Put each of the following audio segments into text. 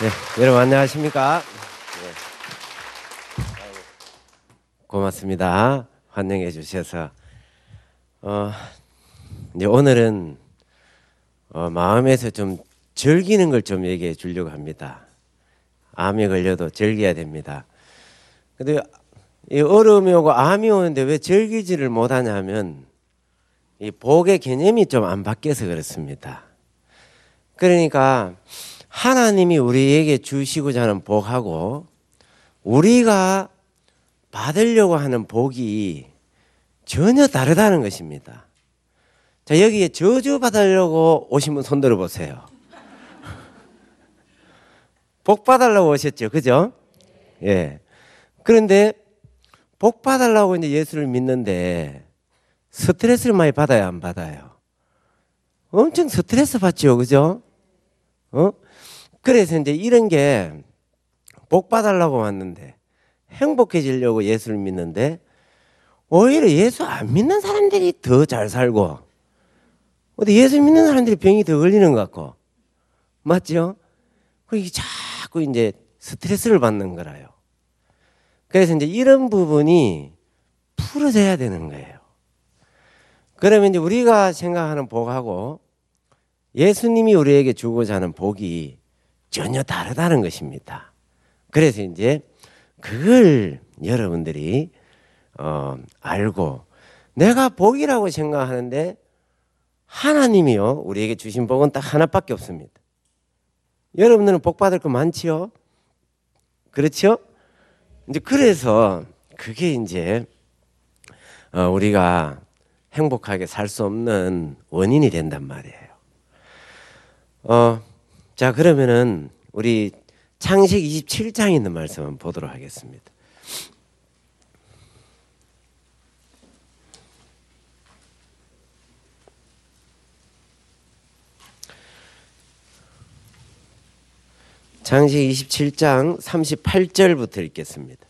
네, 여러분 안녕하십니까? 네. 고맙습니다. 환영해 주셔서. 이제 오늘은 마음에서 좀 즐기는 걸 좀 얘기해 주려고 합니다. 암에 걸려도 즐겨야 됩니다. 근데 이 어려움이 오고 암이 오는데 왜 즐기지를 못하냐 하면 이 복의 개념이 좀 안 바뀌어서 그렇습니다. 그러니까 하나님이 우리에게 주시고자 하는 복하고 우리가 받으려고 하는 복이 전혀 다르다는 것입니다. 자, 여기에 저주 받으려고 오신 분 손 들어 보세요. 복 받으려고 오셨죠, 그죠? 예. 그런데 복 받으려고 이제 예수를 믿는데 스트레스를 많이 받아야 안 받아요? 엄청 스트레스 받죠, 그죠? 그래서 이제 이런 게 복 받으려고 왔는데 행복해지려고 예수를 믿는데 오히려 예수 안 믿는 사람들이 더 잘 살고 어디 예수 믿는 사람들이 병이 더 걸리는 것 같고 맞죠? 그게 자꾸 이제 스트레스를 받는 거라요. 그래서 이제 이런 부분이 풀어져야 되는 거예요. 그러면 이제 우리가 생각하는 복하고 예수님이 우리에게 주고자 하는 복이 전혀 다르다는 것입니다. 그래서 이제 그걸 여러분들이 알고 내가 복이라고 생각하는데 하나님이요 우리에게 주신 복은 딱 하나밖에 없습니다. 여러분들은 복 받을 거 많지요? 그렇죠? 이제 그래서 그게 이제 우리가 행복하게 살 수 없는 원인이 된단 말이에요. 자, 그러면은 우리 창세기 27장에 있는 말씀 한번 보도록 하겠습니다. 창세기 27장 38절부터 읽겠습니다.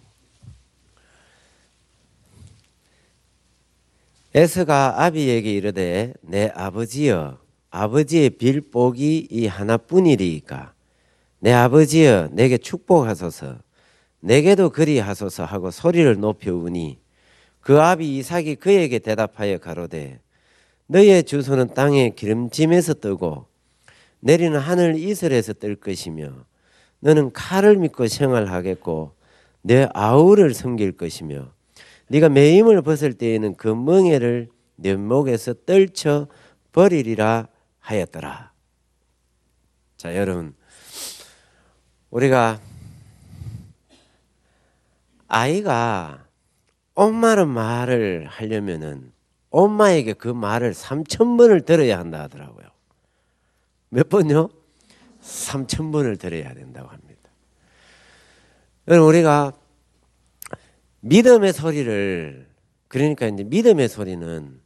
에서가 아비에게 이르되 내 아버지여 아버지의 빌 복이 이 하나뿐이리이까 내 아버지여 내게 축복하소서 내게도 그리하소서 하고 소리를 높여우니 그 아비 이삭이 그에게 대답하여 가로되 너의 주소는 땅의 기름짐에서 뜨고 내리는 하늘 이슬에서 뜰 것이며 너는 칼을 믿고 생활하겠고 내 아우를 섬길 것이며 네가 매임을 벗을 때에는 그 멍에를 내 목에서 떨쳐 버리리라 하였더라. 자, 여러분 우리가 아이가 엄마는 말을 하려면은 엄마에게 그 말을 3,000번을 들어야 한다 하더라고요. 몇 번요? 3,000번을 들어야 된다고 합니다. 여러분 우리가 믿음의 소리를 그러니까 이제 믿음의 소리는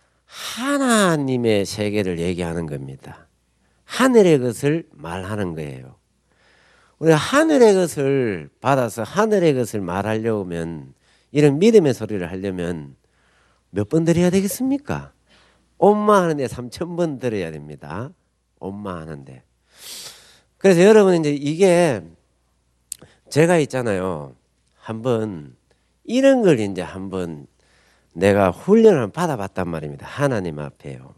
하나님의 세계를 얘기하는 겁니다. 하늘의 것을 말하는 거예요. 우리가 하늘의 것을 받아서 하늘의 것을 말하려고 하면 이런 믿음의 소리를 하려면 몇 번 들어야 되겠습니까? 엄마 하는데 3,000번 들어야 됩니다. 엄마 하는데. 그래서 여러분 이제 이게 제가 있잖아요. 한번 이런 걸 이제 한번 내가 훈련을 받아봤단 말입니다. 하나님 앞에요.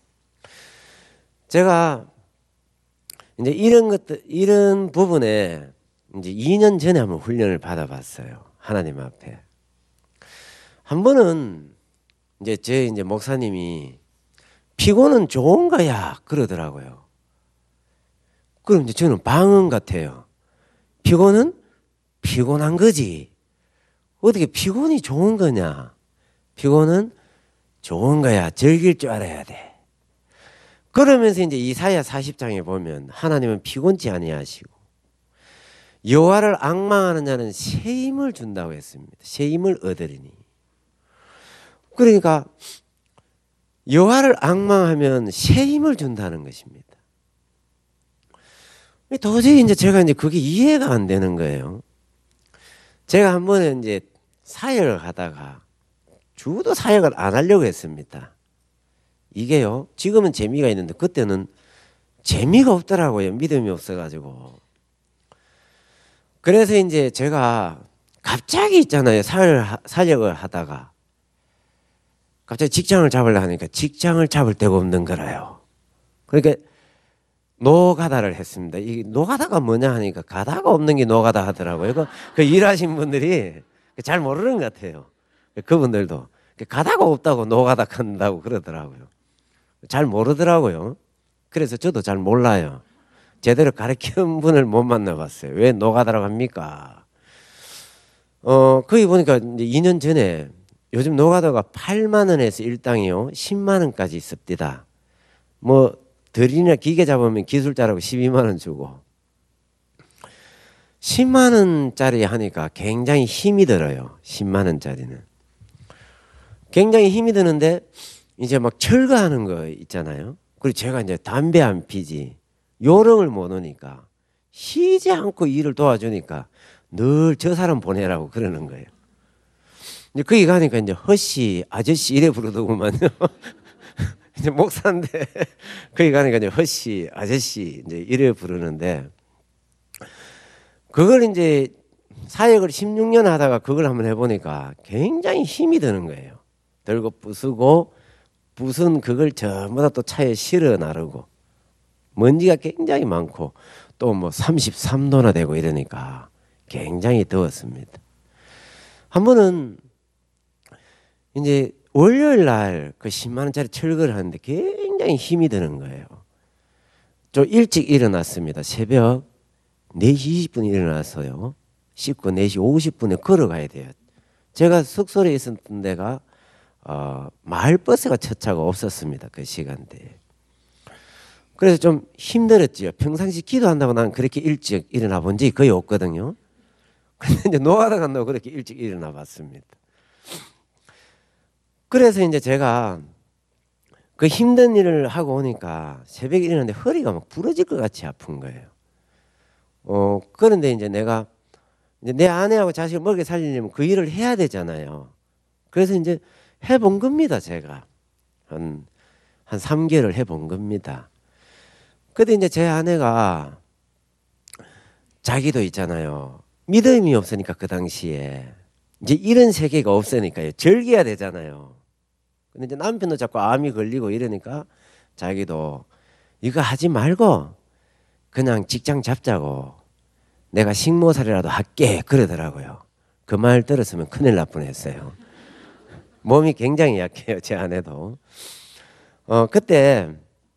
제가 이제 이런 것들, 이런 부분에 이제 2년 전에 한번 훈련을 받아봤어요. 하나님 앞에. 한 번은 이제 이제 목사님이 피곤은 좋은 거야 그러더라고요. 그럼 이제 저는 방언 같아요. 피곤은 피곤한 거지. 어떻게 피곤이 좋은 거냐? 피곤은 좋은 거야. 즐길 줄 알아야 돼. 그러면서 이제 이사야 40장에 보면 하나님은 피곤치 아니하시고 여호와를 앙망하는 자는 새 힘을 준다고 했습니다. 새 힘을 얻으리니. 그러니까 여호와를 앙망하면 새 힘을 준다는 것입니다. 도저히 이제 제가 이제 그게 이해가 안 되는 거예요. 제가 한 번에 이제 사역을 하다가 주도 사역을 안 하려고 했습니다. 이게요, 지금은 재미가 있는데 그때는 재미가 없더라고요. 믿음이 없어가지고. 그래서 이제 제가 갑자기 있잖아요. 사역을 하다가 갑자기 직장을 잡으려 하니까 직장을 잡을 데가 없는 거라요. 그러니까 노가다를 했습니다. 이 노가다가 뭐냐 하니까 가다가 없는 게 노가다 하더라고요. 그 일하신 분들이 잘 모르는 것 같아요. 그분들도 가다가 없다고 노가다 한다고 그러더라고요. 잘 모르더라고요. 그래서 저도 잘 몰라요. 제대로 가르치는 분을 못 만나봤어요. 왜 노가다라고 합니까? 거기 보니까 이제 2년 전에 요즘 노가다가 8만 원에서 일당이요 10만 원까지 있습니다. 뭐 들이나 기계 잡으면 기술자라고 12만 원 주고 10만 원짜리 하니까 굉장히 힘이 들어요. 10만 원짜리는 굉장히 힘이 드는데 이제 막 철거하는 거 있잖아요. 그리고 제가 이제 담배 안 피지 요령을 못 오니까 쉬지 않고 일을 도와주니까 늘 저 사람 보내라고 그러는 거예요. 이제 거기 가니까 이제 허씨 아저씨 이래 부르더구만요. 이제 목사인데 거기 가니까 이제 허씨 아저씨 이제 이래 부르는데 그걸 이제 사역을 16년 하다가 그걸 한번 해보니까 굉장히 힘이 드는 거예요. 들고 부수고 부순 그걸 전부 다 또 차에 실어 나르고 먼지가 굉장히 많고 또 뭐 33도나 되고 이러니까 굉장히 더웠습니다. 한 번은 이제 월요일 날 그 10만 원짜리 철거를 하는데 굉장히 힘이 드는 거예요. 좀 일찍 일어났습니다. 새벽 4시 20분에 일어났어요. 씻고 4시 50분에 걸어가야 돼요. 제가 숙소에 있었던 데가 마을버스가 첫 차가 없었습니다. 그 시간대에. 그래서 좀 힘들었지요. 평상시 기도한다고 난 그렇게 일찍 일어나 본 적이 거의 없거든요. 근데 이제 노가다 간다고 그렇게 일찍 일어나 봤습니다. 그래서 이제 제가 그 힘든 일을 하고 오니까 새벽에 일어났는데 허리가 막 부러질 것 같이 아픈 거예요. 그런데 이제 내가 이제 내 아내하고 자식을 먹여 살리려면 그 일을 해야 되잖아요. 그래서 이제 해본 겁니다. 제가 한 3개월 해본 겁니다. 근데 이제 제 아내가 자기도 있잖아요. 믿음이 없으니까 그 당시에 이제 이런 세계가 없으니까요. 즐겨야 되잖아요. 근데 이제 남편도 자꾸 암이 걸리고 이러니까 자기도 이거 하지 말고 그냥 직장 잡자고 내가 식모살이라도 할게 그러더라고요. 그 말 들었으면 큰일 날 뻔했어요. 몸이 굉장히 약해요. 제 아내도. 그때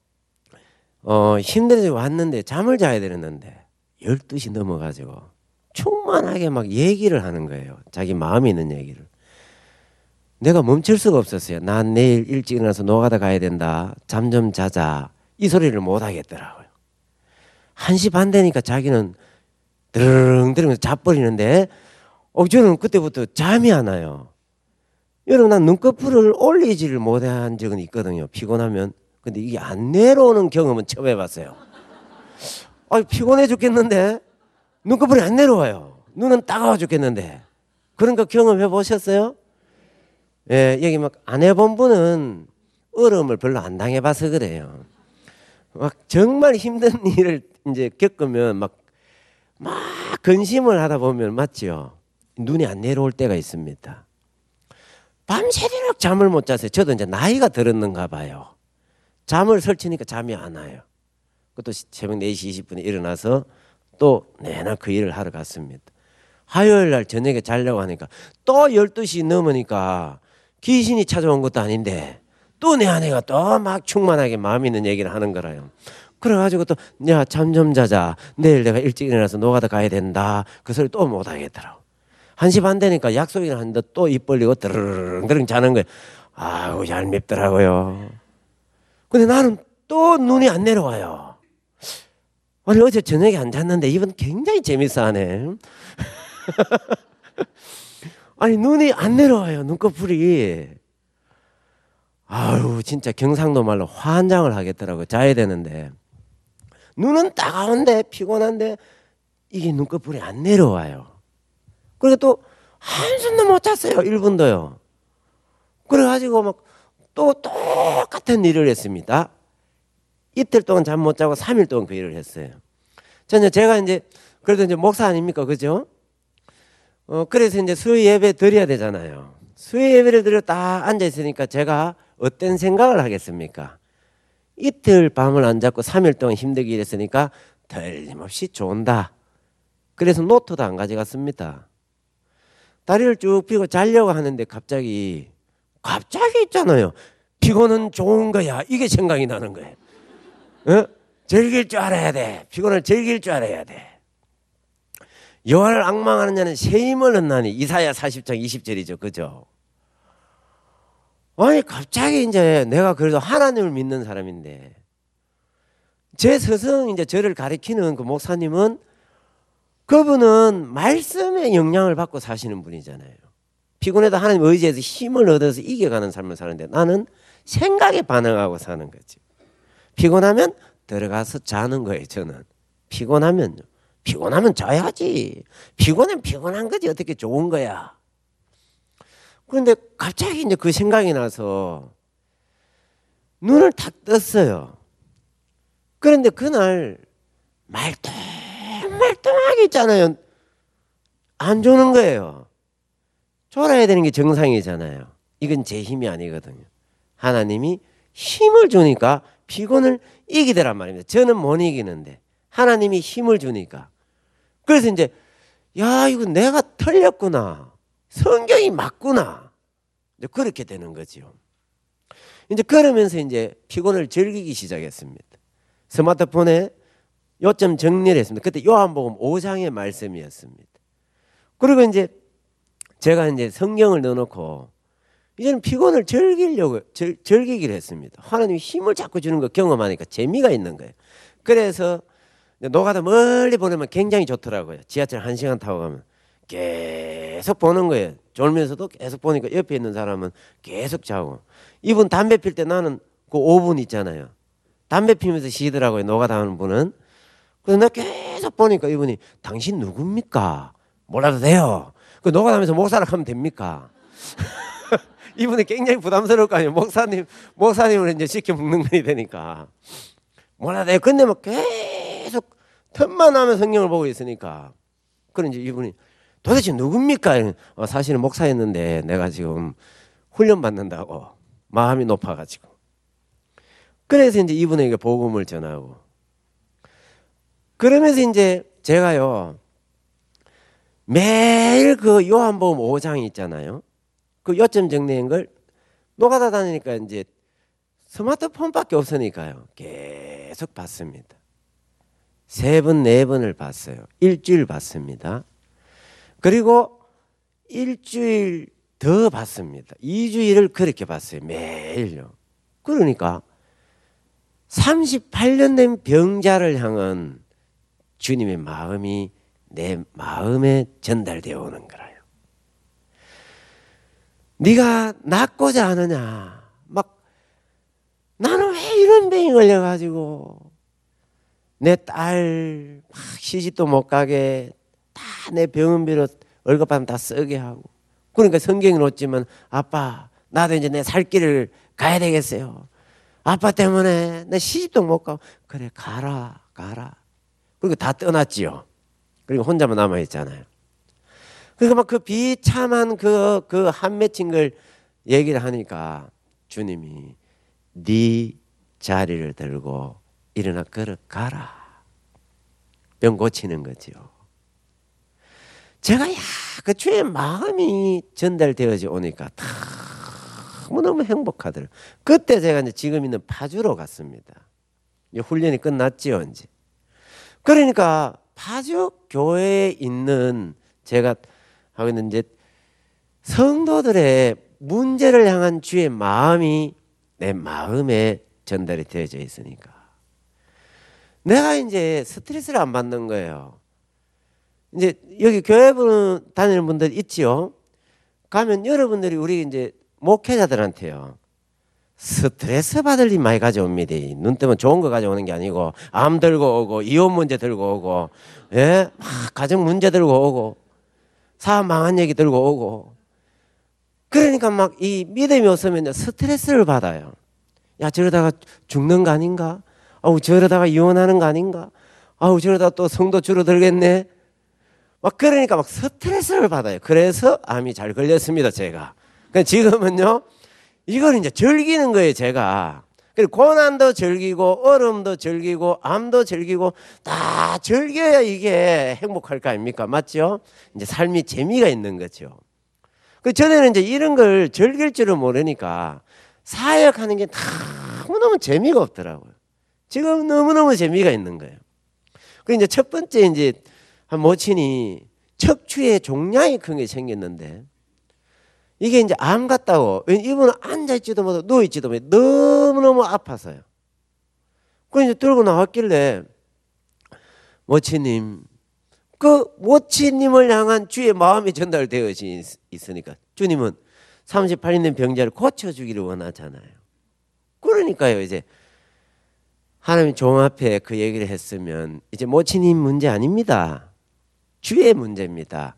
힘들어서 왔는데 잠을 자야 되는데 12시 넘어가지고 충만하게 막 얘기를 하는 거예요. 자기 마음에 있는 얘기를. 내가 멈출 수가 없었어요. 난 내일 일찍 일어나서 노가다 가야 된다. 잠 좀 자자. 이 소리를 못 하겠더라고요. 1시 반 되니까 자기는 드르릉 자버리는데 저는 그때부터 잠이 안 와요. 여러분 난 눈꺼풀을 올리지를 못한 적은 있거든요. 피곤하면. 근데 이게 안 내려오는 경험은 처음 해봤어요. 피곤해 죽겠는데 눈꺼풀이 안 내려와요. 눈은 따가워 죽겠는데. 그런 거 경험해 보셨어요? 예, 여기 막 안 해본 분은 어려움을 별로 안 당해봐서 그래요. 막 정말 힘든 일을 이제 겪으면 막 근심을 하다 보면 맞지요. 눈이 안 내려올 때가 있습니다. 밤새도록 잠을 못 잤어요. 저도 이제 나이가 들었는가 봐요. 잠을 설치니까 잠이 안 와요. 그것도 새벽 4시 20분에 일어나서 또 내나 그 일을 하러 갔습니다. 화요일 날 저녁에 자려고 하니까 또 12시 넘으니까 귀신이 찾아온 것도 아닌데 또 내 아내가 또 막 충만하게 마음 있는 얘기를 하는 거라요. 그래가지고 또 야 잠 좀 자자. 내일 내가 일찍 일어나서 노가다 가야 된다. 그 소리 또 못 하겠더라고. 1시 반 되니까 약속을 하는데 또 입 벌리고 드르릉 자는 거예요. 아우 얄밉더라고요. 근데 나는 또 눈이 안 내려와요. 아니 어제 저녁에 안 잤는데 이번 굉장히 재밌어 하네. 아니 눈이 안 내려와요. 눈꺼풀이. 아유 진짜 경상도 말로 환장을 하겠더라고요. 자야 되는데 눈은 따가운데 피곤한데 이게 눈꺼풀이 안 내려와요. 그리고 또 한숨도 못 잤어요. 1분도요. 그래가지고 막 또 똑같은 일을 했습니다. 이틀 동안 잠 못 자고 3일 동안 그 일을 했어요. 제가 이제 그래도 이제 목사 아닙니까, 그죠? 그래서 이제 수요 예배 드려야 되잖아요. 수요 예배를 드려 딱 앉아 있으니까 제가 어떤 생각을 하겠습니까? 이틀 밤을 안 잡고 3일 동안 힘들게 일했으니까 틀림없이 좋은다. 그래서 노트도 안 가져갔습니다. 다리를 쭉 펴고 자려고 하는데 갑자기 있잖아요. 피곤은 좋은 거야. 이게 생각이 나는 거예요. 즐길 줄 알아야 돼. 피곤을 즐길 줄 알아야 돼. 여호와를 앙망하는 자는 새 힘을 얻나니. 이사야 40장 20절이죠. 그죠? 아니 갑자기 이제 내가 그래도 하나님을 믿는 사람인데 제 스승 이제 저를 가리키는 그 목사님은 그분은 말씀의 영향을 받고 사시는 분이잖아요. 피곤해도 하나님 의지해서 힘을 얻어서 이겨가는 삶을 사는데 나는 생각에 반응하고 사는 거지. 피곤하면 들어가서 자는 거예요. 저는 피곤하면 자야지. 피곤하면 피곤한 거지 어떻게 좋은 거야. 그런데 갑자기 이제 그 생각이 나서 눈을 탁 떴어요. 그런데 그날 말똥하게 있잖아요. 안 조는 거예요. 졸아야 되는 게 정상이잖아요. 이건 제 힘이 아니거든요. 하나님이 힘을 주니까 피곤을 이기더란 말입니다. 저는 못 이기는데 하나님이 힘을 주니까. 그래서 이제 야 이거 내가 틀렸구나. 성경이 맞구나. 이제 그렇게 되는 거죠. 이제 그러면서 이제 피곤을 즐기기 시작했습니다. 스마트폰에 요점 정리를 했습니다. 그때 요한복음 5장의 말씀이었습니다. 그리고 이제 제가 이제 성경을 넣어놓고 이제는 피곤을 즐기기로 했습니다. 하나님이 힘을 자꾸 주는 거 경험하니까 재미가 있는 거예요. 그래서 노가다 멀리 보내면 굉장히 좋더라고요. 지하철 1시간 타고 가면 계속 보는 거예요. 졸면서도 계속 보니까 옆에 있는 사람은 계속 자고. 이분 담배 필 때 나는 그 5분 있잖아요. 담배 피면서 쉬더라고요. 노가다 하는 분은. 그래서 나 계속 보니까 이분이 당신 누굽니까? 몰라도 돼요. 그 노가다하면서 목사라 하면 됩니까? 이분이 굉장히 부담스러울 거 아니에요. 목사님을 이제 시켜 먹는 분이 되니까. 몰라도 돼요. 근데 막 계속 틈만 나면 성경을 보고 있으니까. 그런 이제 이분이 도대체 누굽니까? 사실은 목사였는데 내가 지금 훈련 받는다고 마음이 높아가지고. 그래서 이제 이분에게 복음을 전하고. 그러면서 이제 제가요 매일 그 요한복음 5장이 있잖아요. 그 요점 정리한 걸 노가다 다니니까 이제 스마트폰밖에 없으니까요. 계속 봤습니다. 3번, 4번을 봤어요. 일주일 봤습니다. 그리고 일주일 더 봤습니다. 2주일을 그렇게 봤어요. 매일요. 그러니까 38년 된 병자를 향한 주님의 마음이 내 마음에 전달되어 오는 거라요. 네가 낫고자 하느냐. 막 나는 왜 이런 병이 걸려가지고 내 딸 막 시집도 못 가게 다 내 병원비로 월급 받으면 다 쓰게 하고. 그러니까 성경에 놓지만 아빠 나도 이제 내 살 길을 가야 되겠어요. 아빠 때문에 내 시집도 못 가고. 그래 가라. 그리고 다 떠났지요. 그리고 혼자만 남아있잖아요. 그러니까 막 그 비참한 그 한 맺힌 걸 얘기를 하니까 주님이 네 자리를 들고 일어나 걸어가라. 병 고치는 거죠. 제가 그 주의 마음이 전달되어져 오니까 너무너무 행복하더라고요. 그때 제가 이제 지금 있는 파주로 갔습니다. 이제 훈련이 끝났지요, 이제. 그러니까 파주 교회에 있는 제가 하고 있는 이제 성도들의 문제를 향한 주의 마음이 내 마음에 전달이 되어져 있으니까 내가 이제 스트레스를 안 받는 거예요. 이제 여기 교회 다니는 분들 있지요. 가면 여러분들이 우리 이제 목회자들한테요. 스트레스 받을 일 많이 가져옵니다. 눈 뜨면 좋은 거 가져오는 게 아니고 암 들고 오고 이혼 문제 들고 오고 예? 막 가정 문제 들고 오고 사업 망한 얘기 들고 오고 그러니까 막 이 믿음이 없으면 스트레스를 받아요. 야 저러다가 죽는 거 아닌가? 저러다가 이혼하는 거 아닌가? 아우 저러다 또 성도 줄어들겠네. 막 그러니까 막 스트레스를 받아요. 그래서 암이 잘 걸렸습니다, 제가. 그러니까 지금은요, 이걸 이제 즐기는 거예요, 제가. 그리고 고난도 즐기고 어려움도 즐기고 암도 즐기고 다 즐겨야 이게 행복할 거 아닙니까? 맞죠? 이제 삶이 재미가 있는 거죠. 그 전에는 이제 이런 걸 즐길 줄을 모르니까 사역하는 게 너무너무 재미가 없더라고요. 지금 너무너무 재미가 있는 거예요. 그 이제 첫 번째 이제 한 모친이 척추에 종양이 큰 게 생겼는데 이게 이제 암 같다고. 이분은 앉아있지도 못하고 누워있지도 못해. 너무너무 아파서요. 그래서 이제 들고 나왔길래 모치님, 그 모치님을 향한 주의 마음이 전달되어 있으니까 주님은 38년 된 병자를 고쳐주기를 원하잖아요. 그러니까요, 이제 하나님 종 앞에 그 얘기를 했으면 이제 모치님 문제 아닙니다. 주의 문제입니다.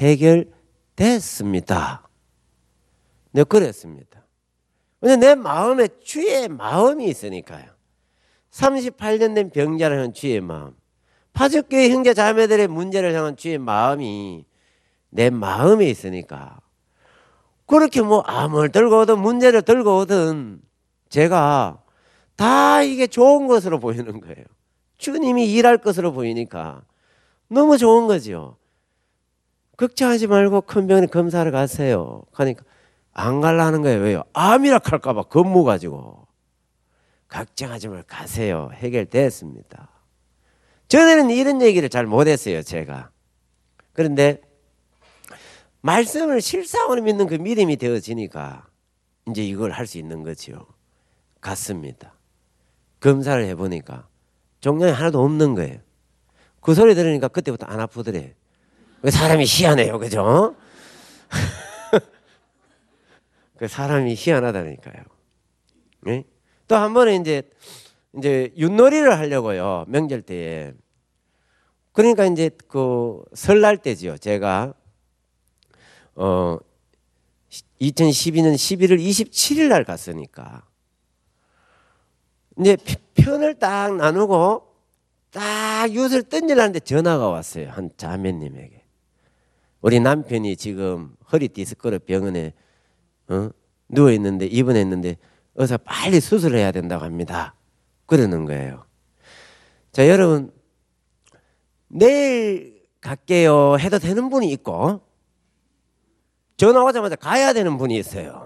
해결됐습니다. 네, 그랬습니다. 왜냐면 내 마음에 주의 마음이 있으니까요. 38년 된 병자를 향한 주의 마음, 파적교회 형제 자매들의 문제를 향한 주의 마음이 내 마음에 있으니까 그렇게 뭐 암을 들고 오든 문제를 들고 오든 제가 다 이게 좋은 것으로 보이는 거예요. 주님이 일할 것으로 보이니까 너무 좋은 거죠. 걱정하지 말고 큰 병원에 검사를 가세요. 그러니까 안 가려는 거예요. 왜요? 암이라 할까 봐 겁무 가지고. 걱정하지 말고 가세요. 해결됐습니다. 전에는 이런 얘기를 잘 못했어요, 제가. 그런데 말씀을 실상으로 믿는 그 믿음이 되어지니까 이제 이걸 할 수 있는 거죠. 갔습니다. 검사를 해보니까 종양이 하나도 없는 거예요. 그 소리 들으니까 그때부터 안 아프더래. 사람이 희한해요, 그죠? 그 사람이 희한하다니까요. 네? 또 한 번에 이제 윷놀이를 하려고요, 명절 때에. 그러니까 이제 그 설날 때지요. 제가 2012년 11월 27일 날 갔으니까 이제 편을 딱 나누고 딱 윷을 던지려는데 전화가 왔어요. 한 자매님에게. 우리 남편이 지금 허리 디스크로 병원에 누워 있는데 입원했는데 어서 빨리 수술을 해야 된다고 합니다. 그러는 거예요. 자, 여러분, 내일 갈게요 해도 되는 분이 있고 전화 오자마자 가야 되는 분이 있어요.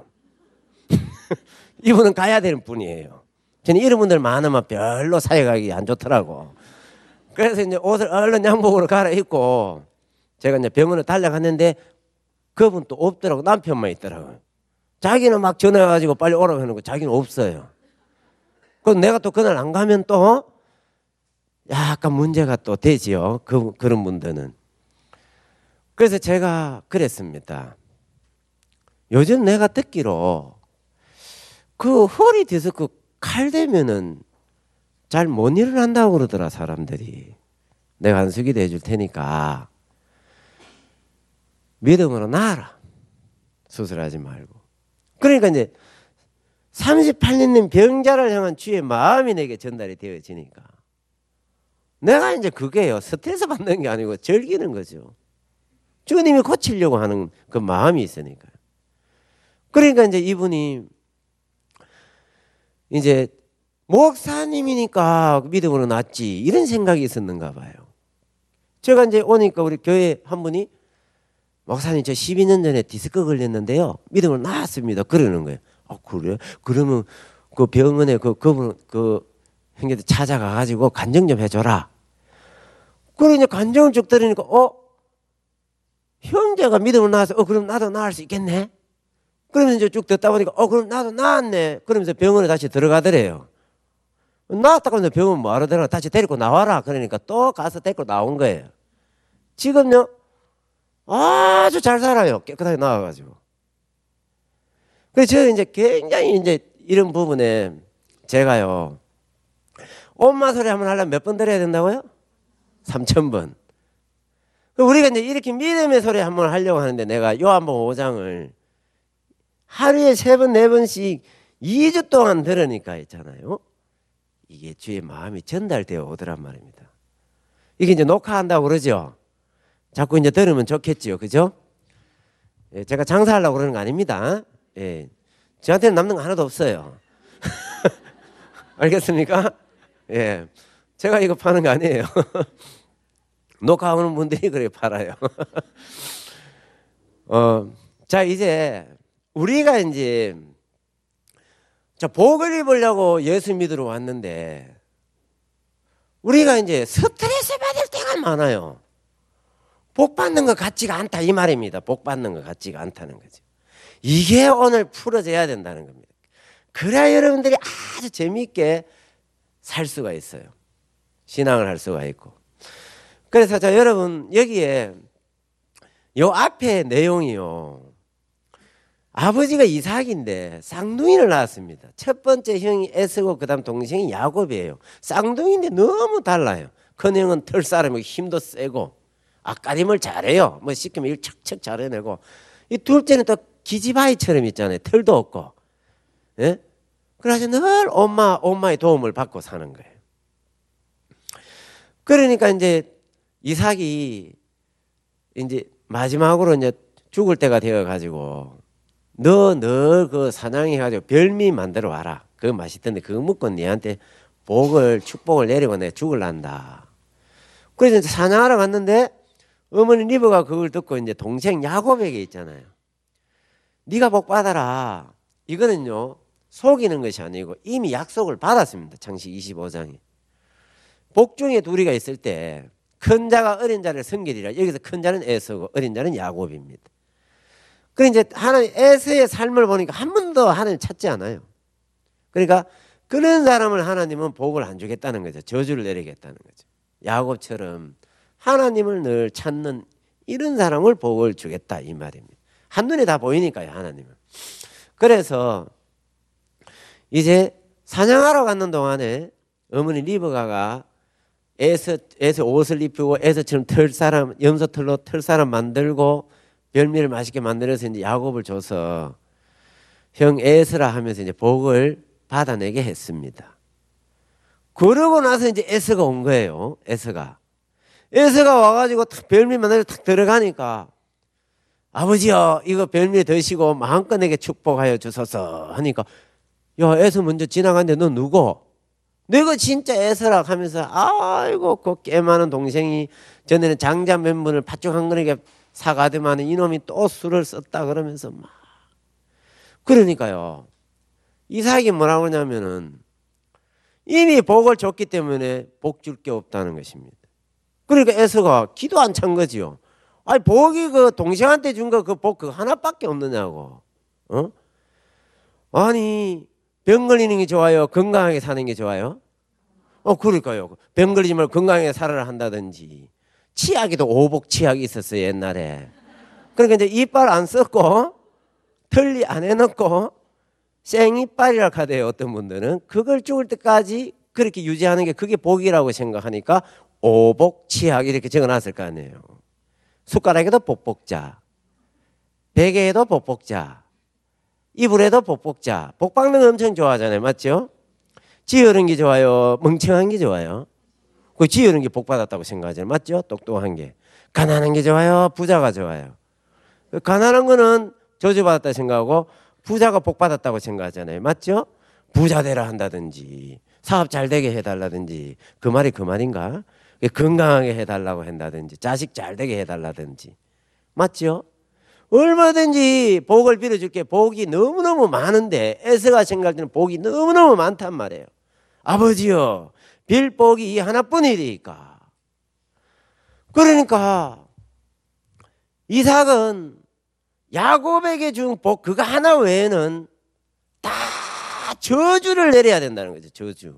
이분은 가야 되는 분이에요. 저는 이런 분들 많으면 별로 사역하기 안 좋더라고. 그래서 이제 옷을 얼른 양복으로 갈아입고 제가 이제 병원을 달려갔는데 그분 또 없더라고. 남편만 있더라고요. 자기는 막 전화해가지고 빨리 오라고 하는 거 자기는 없어요. 그럼 내가 또 그날 안 가면 또 약간 문제가 또 되지요. 그런 분들은. 그래서 제가 그랬습니다. 요즘 내가 듣기로 그 허리 디스크 칼 대면은 잘 못 일어난다고 그러더라, 사람들이. 내가 안수기도 해줄 테니까 믿음으로 나아라. 수술하지 말고. 그러니까 이제 38년 된 병자를 향한 주의 마음이 내게 전달이 되어지니까 내가 이제 그게요, 스트레스 받는 게 아니고 즐기는 거죠. 주님이 고치려고 하는 그 마음이 있으니까요. 그러니까 이제 이분이 이제 목사님이니까 믿음으로 낫지 이런 생각이 있었는가 봐요. 제가 이제 오니까 우리 교회 한 분이 목사님 저 12년 전에 디스크 걸렸는데요 믿음으로 나았습니다 그러는 거예요. 아, 그래요? 그러면 그 병원에 그분 그 형제들 찾아가 가지고 간증 좀 해줘라. 그래 이제 간증을 쭉 들으니까 형제가 믿음으로 나와서 그럼 나도 나을 수 있겠네. 그러면서 이제 쭉 듣다 보니까 그럼 나도 나았네. 그러면서 병원에 다시 들어가더래요. 나왔다 그러면서 병원 뭐하러 들어가 다시 데리고 나와라. 그러니까 또 가서 데리고 나온 거예요. 지금요 아주 잘 살아요. 깨끗하게 나와가지고. 그래서 저 이제 굉장히 이제 이런 부분에 제가요 엄마 소리 한번 하려면 몇 번 들어야 된다고요? 3,000번. 우리가 이제 이렇게 믿음의 소리 한번 하려고 하는데 내가 요한복음 5장을 하루에 3번, 4번씩 2주 동안 들으니까 있잖아요. 이게 주의 마음이 전달되어 오더란 말입니다. 이게 이제 녹화한다고 그러죠. 자꾸 이제 들으면 좋겠지요. 그죠? 예, 제가 장사하려고 그러는 거 아닙니다. 예. 저한테는 남는 거 하나도 없어요. 알겠습니까? 예. 제가 이거 파는 거 아니에요. 녹화하는 분들이 그래 팔아요. 자, 이제 우리가 이제 복을 입으려고 예수 믿으러 왔는데 우리가 이제 스트레스 받을 때가 많아요. 복 받는 것 같지가 않다 이 말입니다. 복 받는 것 같지가 않다는 거죠. 이게 오늘 풀어져야 된다는 겁니다. 그래야 여러분들이 아주 재미있게 살 수가 있어요. 신앙을 할 수가 있고. 그래서 자 여러분 여기에 요 앞에 내용이요. 아버지가 이삭인데 쌍둥이를 낳았습니다. 첫 번째 형이 에서고 그다음 동생이 야곱이에요. 쌍둥이인데 너무 달라요. 큰 형은 털 사람이고 힘도 세고 앞가림을 잘해요. 뭐 시키면 일 척척 잘해내고 이 둘째는 또 기지바위처럼 있잖아요. 털도 없고. 예? 그래서 늘 엄마의 도움을 받고 사는 거예요. 그러니까 이제 이삭이 이제 마지막으로 이제 죽을 때가 되어 가지고 너 늘 그 사냥해 가지고 별미 만들어 와라. 그거 맛있던데 그거 먹고 니한테 축복을 내리고 내 죽을란다. 그래서 이제 사냥하러 갔는데 어머니 리브가 그걸 듣고 이제 동생 야곱에게 있잖아요. 네가 복 받아라. 이거는요 속이는 것이 아니고 이미 약속을 받았습니다. 창세기 25장에. 복중에 둘이가 있을 때 큰 자가 어린 자를 섬기리라. 여기서 큰 자는 에서고 어린 자는 야곱입니다. 그래 이제 하나님 에서의 삶을 보니까 한 번도 하나님 찾지 않아요. 그러니까 그런 사람을 하나님은 복을 안 주겠다는 거죠. 저주를 내리겠다는 거죠. 야곱처럼 하나님을 늘 찾는 이런 사람을 복을 주겠다 이 말입니다. 한눈에 다 보이니까요 하나님은. 그래서 이제 사냥하러 갔는 동안에 어머니 리브가가 에서 옷을 입히고 에서처럼 염소털로 털사람 만들고 별미를 맛있게 만들어서 이제 야곱을 줘서 형 에서라 하면서 이제 복을 받아내게 했습니다. 그러고 나서 이제 에서가 온 거예요. 에서가 와가지고 탁 별미 만들어 탁 들어가니까 아버지요 이거 별미 드시고 마음껏 내게 축복하여 주소서 하니까 야 에서 먼저 지나갔는데 너 누구? 내가 진짜 에서라 하면서 아이고 그 꽤 많은 동생이 전에는 장자 몇 분을 팥죽 한 그릇에 사가더만 이놈이 또 술을 썼다 그러면서 막 그러니까요 이삭이 뭐라고 하냐면은 이미 복을 줬기 때문에 복 줄 게 없다는 것입니다. 그러니까 에서가 기도 안 찬 거지요. 아니 복이 그 동생한테 준 거 그 복 그 하나밖에 없느냐고. 아니 병 걸리는 게 좋아요? 건강하게 사는 게 좋아요? 그러니까요. 병 걸리지 말고 건강하게 살아라 한다든지. 치약에도 오복 치약이 있었어요, 옛날에. 그러니까 이제 이빨 안 썼고, 털리 안 해놓고, 생이빨이라 하대요, 어떤 분들은. 그걸 죽을 때까지 그렇게 유지하는 게 그게 복이라고 생각하니까 오복 치약 이렇게 적어놨을 거 아니에요. 숟가락에도 복복자, 베개에도 복복자, 이불에도 복복자. 복 받는 거 엄청 좋아하잖아요. 맞죠? 지어른 게 좋아요? 멍청한 게 좋아요? 그 지어른 게 복 받았다고 생각하잖아요. 맞죠? 똑똑한 게. 가난한 게 좋아요? 부자가 좋아요? 가난한 거는 저주받았다 생각하고 부자가 복 받았다고 생각하잖아요. 맞죠? 부자 되라 한다든지 사업 잘 되게 해달라든지 그 말이 그 말인가? 건강하게 해달라고 한다든지 자식 잘 되게 해달라든지 맞죠? 얼마든지 복을 빌어줄게. 복이 너무너무 많은데 에서가 생각할 때는 복이 너무너무 많단 말이에요. 아버지요 빌 복이 이 하나뿐이니까. 그러니까 이삭은 야곱에게 준 복 그거 하나 외에는 다 저주를 내려야 된다는 거죠. 저주.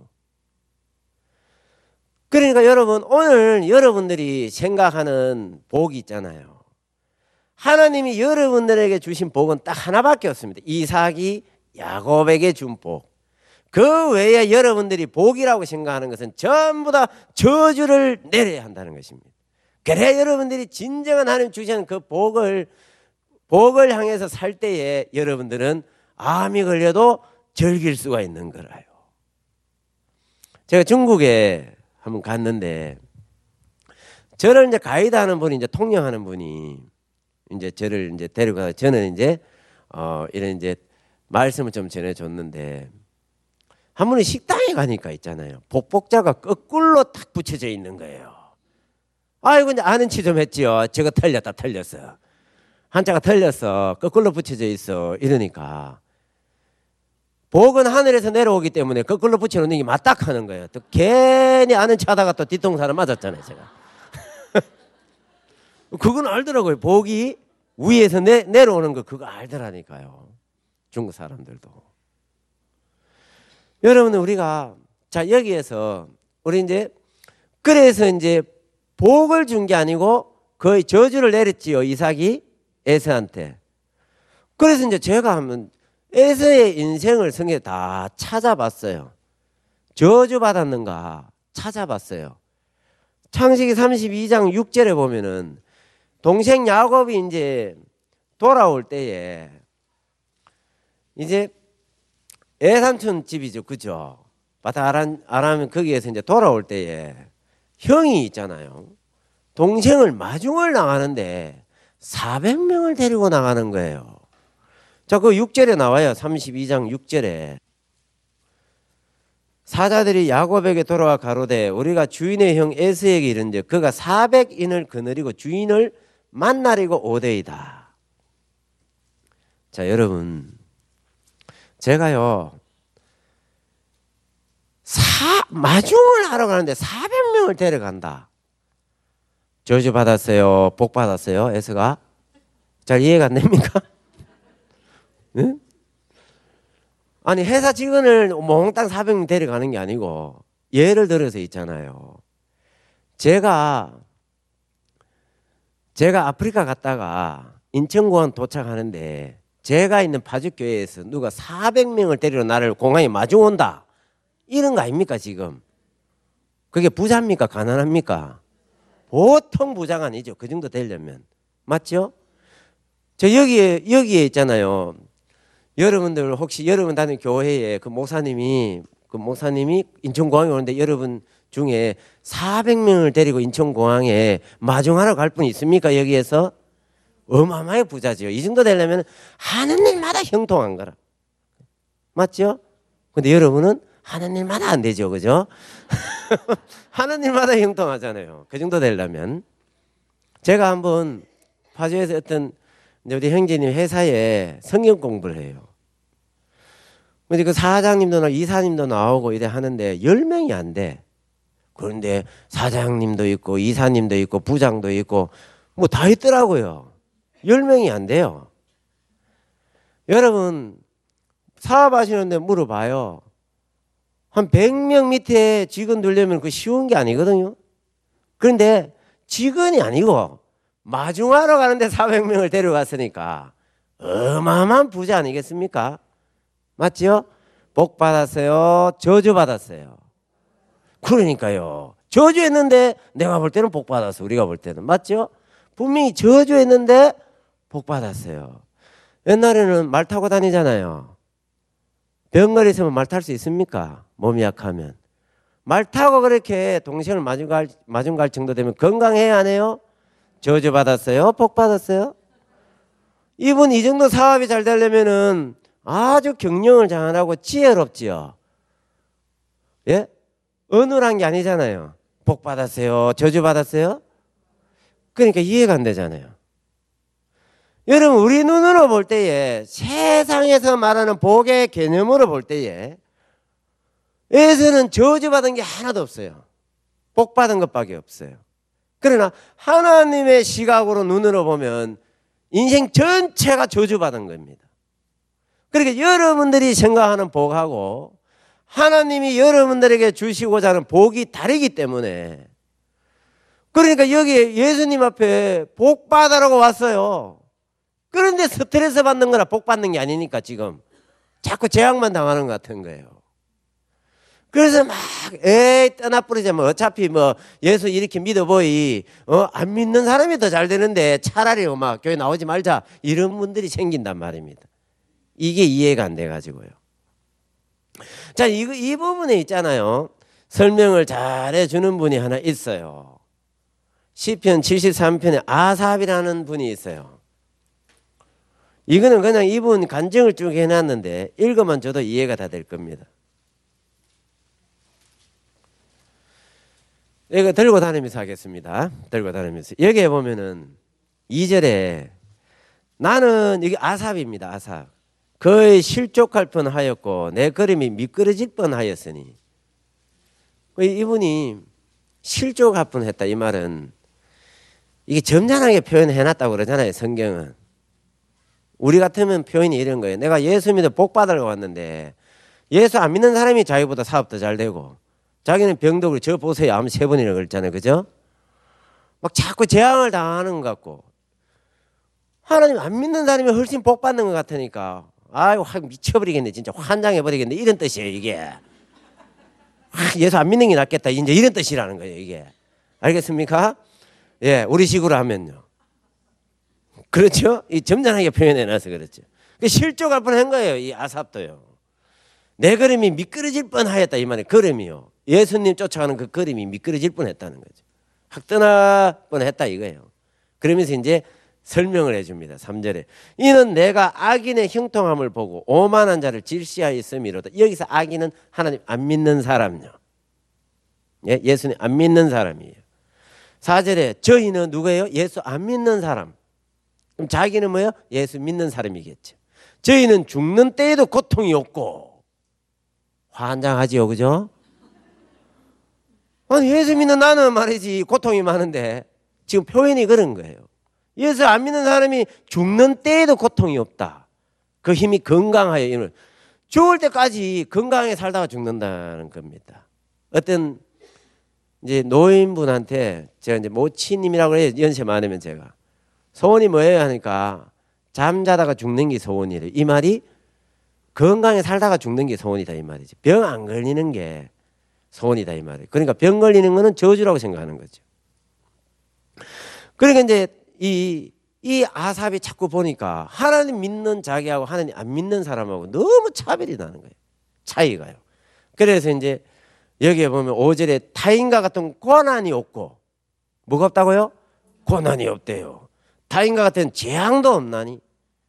그러니까 여러분 오늘 여러분들이 생각하는 복이 있잖아요. 하나님이 여러분들에게 주신 복은 딱 하나밖에 없습니다. 이삭이 야곱에게 준 복. 그 외에 여러분들이 복이라고 생각하는 것은 전부 다 저주를 내려야 한다는 것입니다. 그래 여러분들이 진정한 하나님 주시는 그 복을 향해서 살 때에 여러분들은 암이 걸려도 즐길 수가 있는 거라요. 제가 중국에 한번 갔는데 저를 이제 가이드하는 분이 이제 통역하는 분이 이제 저를 이제 데리고 저는 이제 이런 이제 말씀을 좀 전해줬는데 한 분이 식당에 가니까 있잖아요. 복복자가 거꾸로 탁 붙여져 있는 거예요. 아이고 이제 아는 치 좀 했지요. 저거 틀렸어. 한자가 틀렸어. 거꾸로 붙여져 있어. 이러니까 복은 하늘에서 내려오기 때문에 거꾸로 붙여놓는 게 맞닥하는 거예요. 또 괜히 아는 체 하다가 또 뒤통수를 맞았잖아요. 제가. 그건 알더라고요. 복이 위에서 내려오는 거 그거 알더라니까요. 중국 사람들도. 여러분 우리가 자 여기에서 우리 이제 그래서 이제 복을 준 게 아니고 거의 저주를 내렸지요. 이삭이 에서한테. 그래서 이제 제가 하면 에서의 인생을 성경에 다 찾아봤어요. 저주받았는가 찾아봤어요. 창세기 32장 6절에 보면은 동생 야곱이 이제 돌아올 때에 이제 애삼촌 집이죠. 그죠? 아람 거기에서 이제 돌아올 때에 형이 있잖아요. 동생을 마중을 나가는데 400명을 데리고 나가는 거예요. 자, 그 6절에 나와요. 32장 6절에. 사자들이 야곱에게 돌아와 가로되 우리가 주인의 형 에서에게 이른즉 그가 400인을 거느리고 주인을 만나려고 오되이다. 자, 여러분 제가요 마중을 하러 가는데 400명을 데려간다. 저주 받았어요? 복 받았어요? 에서가? 잘 이해가 안 됩니까? 응? 아니 회사 직원을 몽땅 400명 데려가는 게 아니고 예를 들어서 있잖아요. 제가 아프리카 갔다가 인천공항 도착하는데 제가 있는 파주교회에서 누가 400명을 데리러 나를 공항에 마중 온다. 이런 거 아닙니까 지금? 그게 부자입니까? 가난합니까? 보통 부자가 아니죠. 그 정도 되려면. 맞죠? 저 여기에 있잖아요. 여러분들 혹시 여러분 다니는 교회에 그 목사님이 인천공항에 오는데 여러분 중에 400명을 데리고 인천공항에 마중하러 갈 분 있습니까? 여기에서? 어마어마하게 부자죠. 이 정도 되려면 하는 일마다 형통한 거라. 맞죠? 근데 여러분은 하는 일마다 안 되죠. 그죠? 하는 일마다 형통하잖아요. 그 정도 되려면. 제가 한번 파주에서 어떤 우리 형제님 회사에 성경 공부를 해요. 근데 그 사장님도 이사님도 나오고 이래 하는데 10명이 안 돼. 그런데 사장님도 있고 이사님도 있고 부장도 있고 뭐 다 있더라고요. 10명이 안 돼요. 여러분 사업하시는데 물어봐요. 한 100명 밑에 직원 두려면 그 쉬운 게 아니거든요. 그런데 직원이 아니고 마중하러 가는데 400명을 데려갔으니까 어마어마한 부자 아니겠습니까? 맞죠? 복 받았어요? 저주 받았어요? 그러니까요. 저주했는데 내가 볼 때는 복 받았어. 우리가 볼 때는. 맞죠? 분명히 저주했는데 복 받았어요. 옛날에는 말 타고 다니잖아요. 병거리 있으면 말 탈 수 있습니까? 몸이 약하면. 말 타고 그렇게 동생을 마중 갈 정도 되면 건강해야 안 해요? 저주 받았어요? 복 받았어요? 이분 이 정도 사업이 잘 되려면은 아주 경영을 잘하고 지혜롭지요. 예? 어눌한 게 아니잖아요. 복 받았어요? 저주 받았어요? 그러니까 이해가 안 되잖아요. 여러분 우리 눈으로 볼 때에 세상에서 말하는 복의 개념으로 볼 때에 에서는 저주받은 게 하나도 없어요. 복 받은 것밖에 없어요. 그러나 하나님의 시각으로 눈으로 보면 인생 전체가 저주받은 겁니다. 그러니까 여러분들이 생각하는 복하고 하나님이 여러분들에게 주시고자 하는 복이 다르기 때문에 그러니까 여기 예수님 앞에 복 받으라고 왔어요. 그런데 스트레스 받는 거나 복 받는 게 아니니까 지금 자꾸 재앙만 당하는 것 같은 거예요. 그래서 막 에이 떠나버리자 뭐 어차피 뭐 예수 이렇게 믿어보이 안 믿는 사람이 더 잘 되는데 차라리 막 교회 나오지 말자 이런 분들이 생긴단 말입니다. 이게 이해가 안 돼가지고요. 자, 이 부분에 있잖아요. 설명을 잘 해주는 분이 하나 있어요. 시편 73편에 아삽이라는 분이 있어요. 이거는 그냥 이분 간증을 쭉 해놨는데 읽어만 줘도 이해가 다 될 겁니다. 이거 들고 다니면서 하겠습니다. 들고 다니면서. 여기에 보면은 2절에 나는 이게 아삽입니다. 아삽. 거의 실족할 뻔하였고 내 걸음이 미끄러질 뻔하였으니. 이분이 실족할 뻔했다 이 말은 이게 점잖하게 표현해놨다고 그러잖아요. 성경은. 우리 같으면 표현이 이런 거예요. 내가 예수 믿어 복 받으러 왔는데 예수 안 믿는 사람이 자기보다 사업도 잘 되고 자기는 병도 그렇고 저 보세요. 암 3번이라고 그랬잖아요. 그죠? 막 자꾸 재앙을 당하는 것 같고 하나님 안 믿는 사람이 훨씬 복 받는 것 같으니까 아이고 미쳐버리겠네. 진짜 환장해버리겠네. 이런 뜻이에요. 이게. 예수 안 믿는 게 낫겠다. 이제 이런 뜻이라는 거예요. 이게. 알겠습니까? 예, 우리 식으로 하면요. 그렇죠? 이 점잖하게 표현해놔서 그렇죠. 실족할 뻔한 거예요. 이 아삽도요. 내 걸음이 미끄러질 뻔하였다 이 말이에요. 걸음이요. 예수님 쫓아가는 그 걸음이 미끄러질 뻔했다는 거죠. 확 떠나 뻔했다 이거예요. 그러면서 이제 설명을 해줍니다. 3절에 이는 내가 악인의 형통함을 보고 오만한 자를 질시하였음이로다. 여기서 악인은 하나님 안 믿는 사람요. 예, 예수님 안 믿는 사람이에요. 4절에 저희는 누구예요? 예수 안 믿는 사람. 그럼 자기는 뭐예요? 예수 믿는 사람이겠죠. 저희는 죽는 때에도 고통이 없고 환장하지요. 그죠? 아니 예수 믿는 나는 말이지 고통이 많은데 지금 표현이 그런 거예요. 예수 안 믿는 사람이 죽는 때에도 고통이 없다. 그 힘이 건강하여 죽을 때까지 건강하게 살다가 죽는다는 겁니다. 어떤 이제 노인분한테 제가 이제 모치님이라고 해요. 연세 많으면 제가 소원이 뭐예요 하니까 잠자다가 죽는 게 소원이래요. 이 말이 건강에 살다가 죽는 게 소원이다 이 말이지. 병 안 걸리는 게 소원이다 이 말이에요. 그러니까 병 걸리는 거는 저주라고 생각하는 거죠. 그러니까 이제 이 아삽이 자꾸 보니까 하나님 믿는 자기하고 하나님 안 믿는 사람하고 너무 차별이 나는 거예요. 차이가요. 그래서 이제 여기에 보면 5절에 타인과 같은 고난이 없고 뭐가 없다고요? 고난이 없대요. 타인과 같은 재앙도 없나니.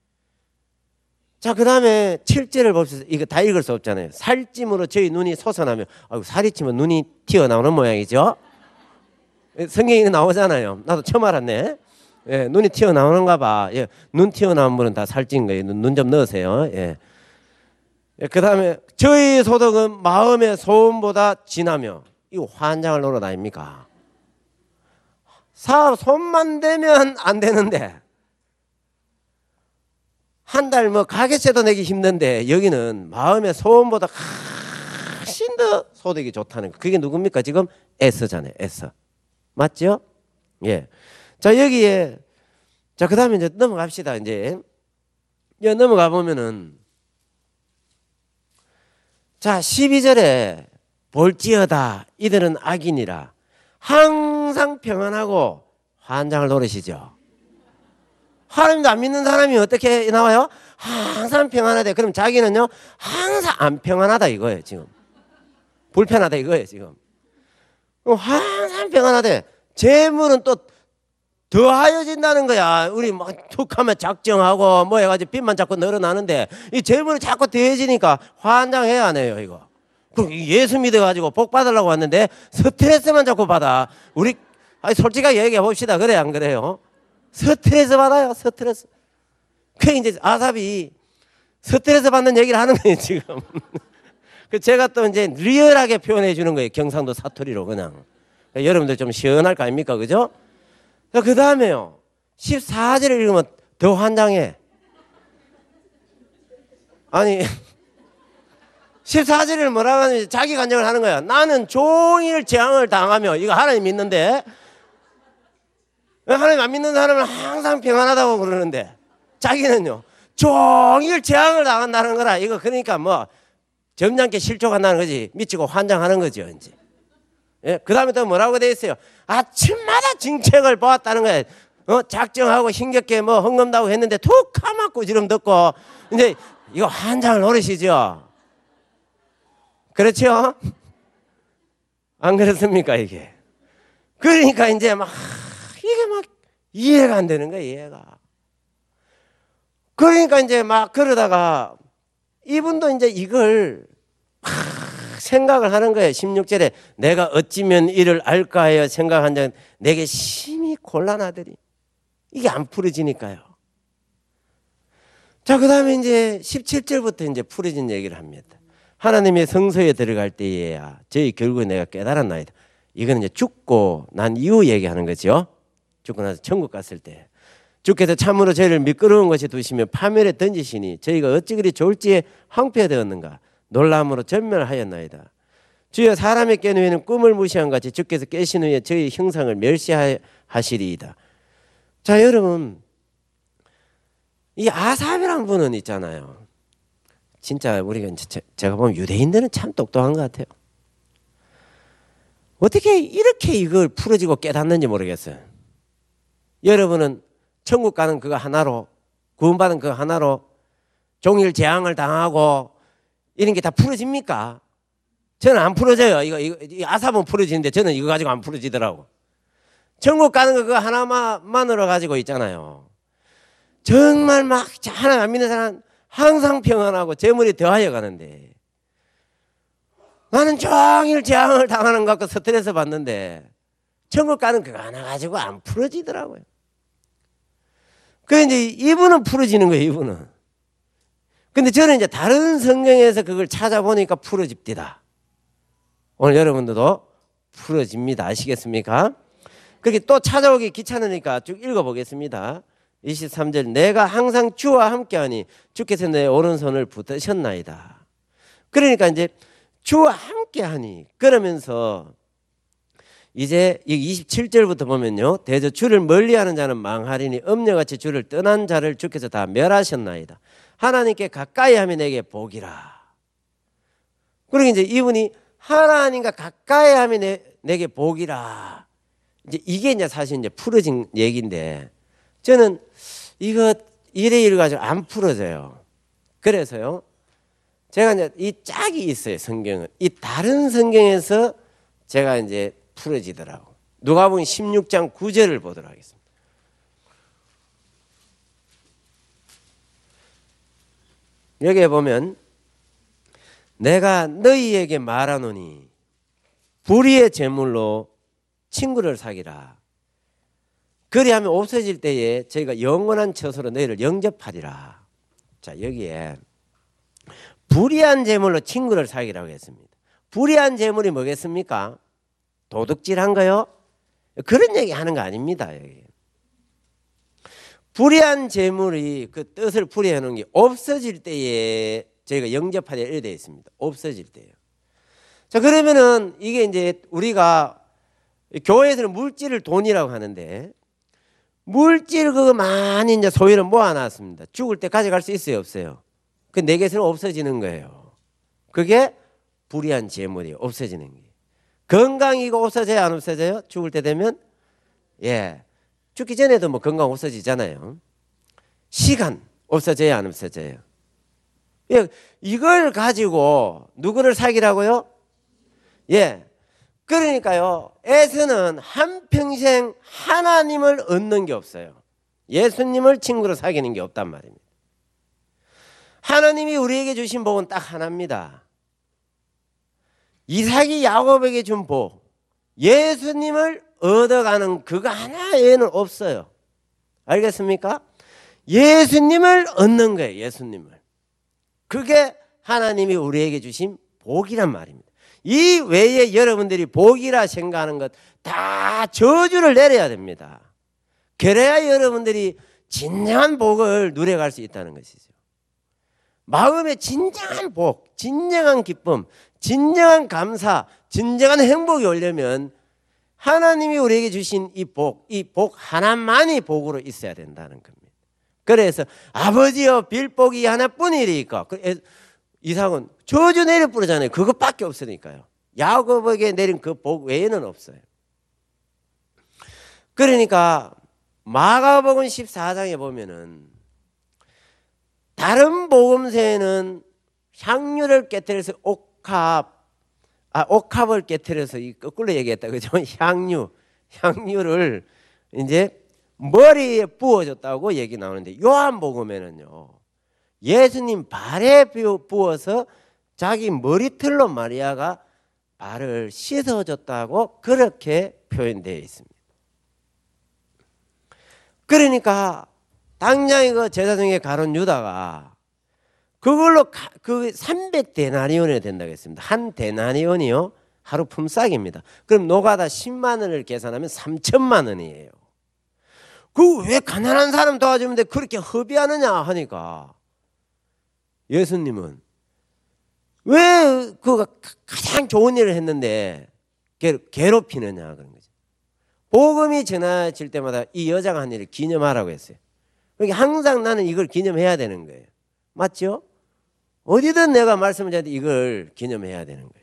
자, 그 다음에 7절을 봅시다. 이거 다 읽을 수 없잖아요. 살찜으로 저희 눈이 솟아나며 살이 찌면 눈이 튀어나오는 모양이죠. 성경에 나오잖아요. 나도 처음 알았네. 예, 눈이 튀어나오는가 봐. 예, 눈 튀어나온 분은 다 살찐 거예요. 눈 좀 넣으세요. 예. 예, 그 다음에 저희 소득은 마음의 소원보다 진하며 이거 환장을 노릇 아닙니까? 사업 손만 대면 안 되는데 한 달 뭐 가게세도 내기 힘든데 여기는 마음의 소원보다 훨씬 더 소득이 좋다는 거. 그게 누굽니까? 지금 S잖아요. S. 맞죠? 예. 자, 여기에 자, 그다음에 이제 넘어갑시다. 이제 넘어가 보면은 자, 12절에 볼지어다 이들은 악인이라 항상 평안하고 환장을 노리시죠. 하나님도 안 믿는 사람이 어떻게 나와요? 항상 평안하대. 그럼 자기는요 항상 안 평안하다 이거예요. 지금 불편하다 이거예요. 지금 항상 평안하대. 재물은 또 더하여진다는 거야. 우리 막 툭하면 작정하고 뭐 해가지고 빚만 자꾸 늘어나는데 이 재물이 자꾸 더해지니까 환장해야 하네요. 이거. 그럼 예수 믿어가지고 복 받으려고 왔는데 스트레스만 자꾸 받아. 우리 솔직하게 얘기해 봅시다. 그래 안 그래요? 스트레스 받아요. 스트레스. 그 이제 아삽이 스트레스 받는 얘기를 하는 거예요 지금. 그 제가 또 이제 리얼하게 표현해 주는 거예요. 경상도 사투리로 그냥. 여러분들 좀 시원할 거 아닙니까, 그죠? 그 다음에요 14절을 읽으면 더 환장해. 아니 14절을 뭐라고 하는지 자기 간증을 하는 거야. 나는 종일 재앙을 당하며 이거 하나님 믿는데 하나님 안 믿는 사람은 항상 평안하다고 그러는데 자기는요 종일 재앙을 당한다는 거라. 이거 그러니까 뭐 점잖게 실족한다는 거지. 미치고 환장하는 거죠 이제. 예? 그 다음에 또 뭐라고 돼 있어요? 아침마다 징책을 보았다는 거예요. 작정하고 힘겹게 뭐 헝금다고 했는데 툭 까맣고 지름 듣고 이제 이거 환장을 노리시죠. 그렇죠? 안 그렇습니까 이게? 그러니까 이제 막 이게 막 이해가 안 되는 거야, 이해가. 그러니까 이제 막 그러다가 이분도 이제 이걸 막 생각을 하는 거예요. 16절에 내가 어찌면 이를 알까 하여 생각한 적 내게 심히 곤란하더니 이게 안 풀어지니까요. 자, 그 다음에 이제 17절부터 이제 풀어진 얘기를 합니다. 하나님의 성소에 들어갈 때에야 저희 결국에 내가 깨달았나이다. 이거는 이제 죽고 난 이후 얘기하는 거죠. 죽고 나서 천국 갔을 때 주께서 참으로 저희를 미끄러운 것에 두시며 파멸에 던지시니 저희가 어찌 그리 졸지에 황폐되었는가 놀람으로 전멸하였나이다. 주여 사람의 깬 후에는 꿈을 무시한 같이 주께서 깨신 후에 저희 형상을 멸시하시리이다. 자, 여러분, 이 아삽이라는 분은 있잖아요. 진짜 우리가 제가 보면 유대인들은 참 똑똑한 것 같아요. 어떻게 이렇게 이걸 풀어지고 깨닫는지 모르겠어요. 여러분은 천국 가는 그거 하나로, 구원받은 그거 하나로 종일 재앙을 당하고 이런 게 다 풀어집니까? 저는 안 풀어져요. 이거 아삽은 풀어지는데 저는 이거 가지고 안 풀어지더라고. 천국 가는 거 그거 하나만으로 가지고 있잖아요. 정말 막 하나님 안 믿는 사람 항상 평안하고 재물이 더하여 가는데 나는 종일 재앙을 당하는 것 같고 스트레스 받는데 천국 가는 그거 하나 가지고 안 풀어지더라고요. 그래서 이제 이분은 풀어지는 거예요, 이분은. 근데 저는 이제 다른 성경에서 그걸 찾아보니까 풀어집니다. 오늘 여러분들도 풀어집니다. 아시겠습니까? 그렇게 또 찾아오기 귀찮으니까 쭉 읽어보겠습니다. 23절 내가 항상 주와 함께하니 주께서 내 오른손을 붙드셨나이다. 그러니까 이제 주와 함께하니 그러면서 이제 27절부터 보면요. 대저 주를 멀리하는 자는 망하리니 엄녀같이 주를 떠난 자를 주께서 다 멸하셨나이다. 하나님께 가까이 하면 내게 복이라. 그리고 이제 이분이 하나님과 가까이 하면 내게 복이라. 이제 이게 이제 사실 이제 풀어진 얘기인데 저는 이거 이래 가지고 안 풀어져요. 그래서요. 제가 이제 이 짝이 있어요, 성경은. 이 다른 성경에서 제가 이제 풀어지더라고. 누가복음 16장 9절을 보도록 하겠습니다. 여기에 보면 내가 너희에게 말하노니 불의의 제물로 친구를 사귀라. 그리하면 없어질 때에 저희가 영원한 처소로 너희를 영접하리라. 자, 여기에 불의한 제물로 친구를 사귀라고 했습니다. 불의한 제물이 뭐겠습니까? 도둑질한 거요? 그런 얘기 하는 거 아닙니다. 여기. 불의한 제물이 그 뜻을 풀이해 놓은 게 없어질 때에 저희가 영접하리라 이렇게 되어 있습니다. 없어질 때요. 자, 그러면은 이게 이제 우리가 교회에서는 물질을 돈이라고 하는데 물질 그거 많이 이제 소유를 모아놨습니다. 죽을 때 가져갈 수 있어요, 없어요? 그 내게서는 없어지는 거예요. 그게 불의한 재물이 없어지는 게. 건강이고 없어져야 안 없어져요? 죽을 때 되면? 예. 죽기 전에도 뭐 건강 없어지잖아요. 시간 없어져야 안 없어져요? 예. 이걸 가지고 누구를 사귀라고요? 예. 그러니까요. 에서는 한평생 하나님을 얻는 게 없어요. 예수님을 친구로 사귀는 게 없단 말입니다. 하나님이 우리에게 주신 복은 딱 하나입니다. 이삭이 야곱에게 준 복, 예수님을 얻어가는 그거 하나 외에는 없어요. 알겠습니까? 예수님을 얻는 거예요. 예수님을. 그게 하나님이 우리에게 주신 복이란 말입니다. 이 외에 여러분들이 복이라 생각하는 것 다 저주를 내려야 됩니다. 그래야 여러분들이 진정한 복을 누려갈 수 있다는 것이죠. 마음의 진정한 복, 진정한 기쁨, 진정한 감사, 진정한 행복이 오려면 하나님이 우리에게 주신 이 복 하나만이 복으로 있어야 된다는 겁니다. 그래서 아버지여 빌복이 하나뿐이리까. 이삭은 저주 내려 뿌리잖아요. 그것밖에 없으니까요. 야곱에게 내린 그 복 외에는 없어요. 그러니까 마가복음 14장에 보면은 다른 복음서에는 향유를 깨뜨려서 옥합을 깨뜨려서 거꾸로 얘기했다. 그죠? 향유를 이제 머리에 부어줬다고 얘기 나오는데 요한복음에는요 예수님 발에 부어서 자기 머리털로 마리아가 발을 씻어줬다고 그렇게 표현되어 있습니다. 그러니까 당장에 그 제사장의 가론 유다가 그걸로 그 300데나리온이 된다고 했습니다. 한 데나리온이요 하루 품삯입니다. 그럼 노가다 10만 원을 계산하면 3천만 원이에요. 그 왜 가난한 사람 도와주는데 그렇게 허비하느냐 하니까 예수님은 왜 그 가장 좋은 일을 했는데 괴롭히느냐 그런 거죠. 복음이 전해질 때마다 이 여자가 한 일을 기념하라고 했어요. 그러니까 항상 나는 이걸 기념해야 되는 거예요. 맞죠? 어디든 내가 말씀을 드릴 때 이걸 기념해야 되는 거예요.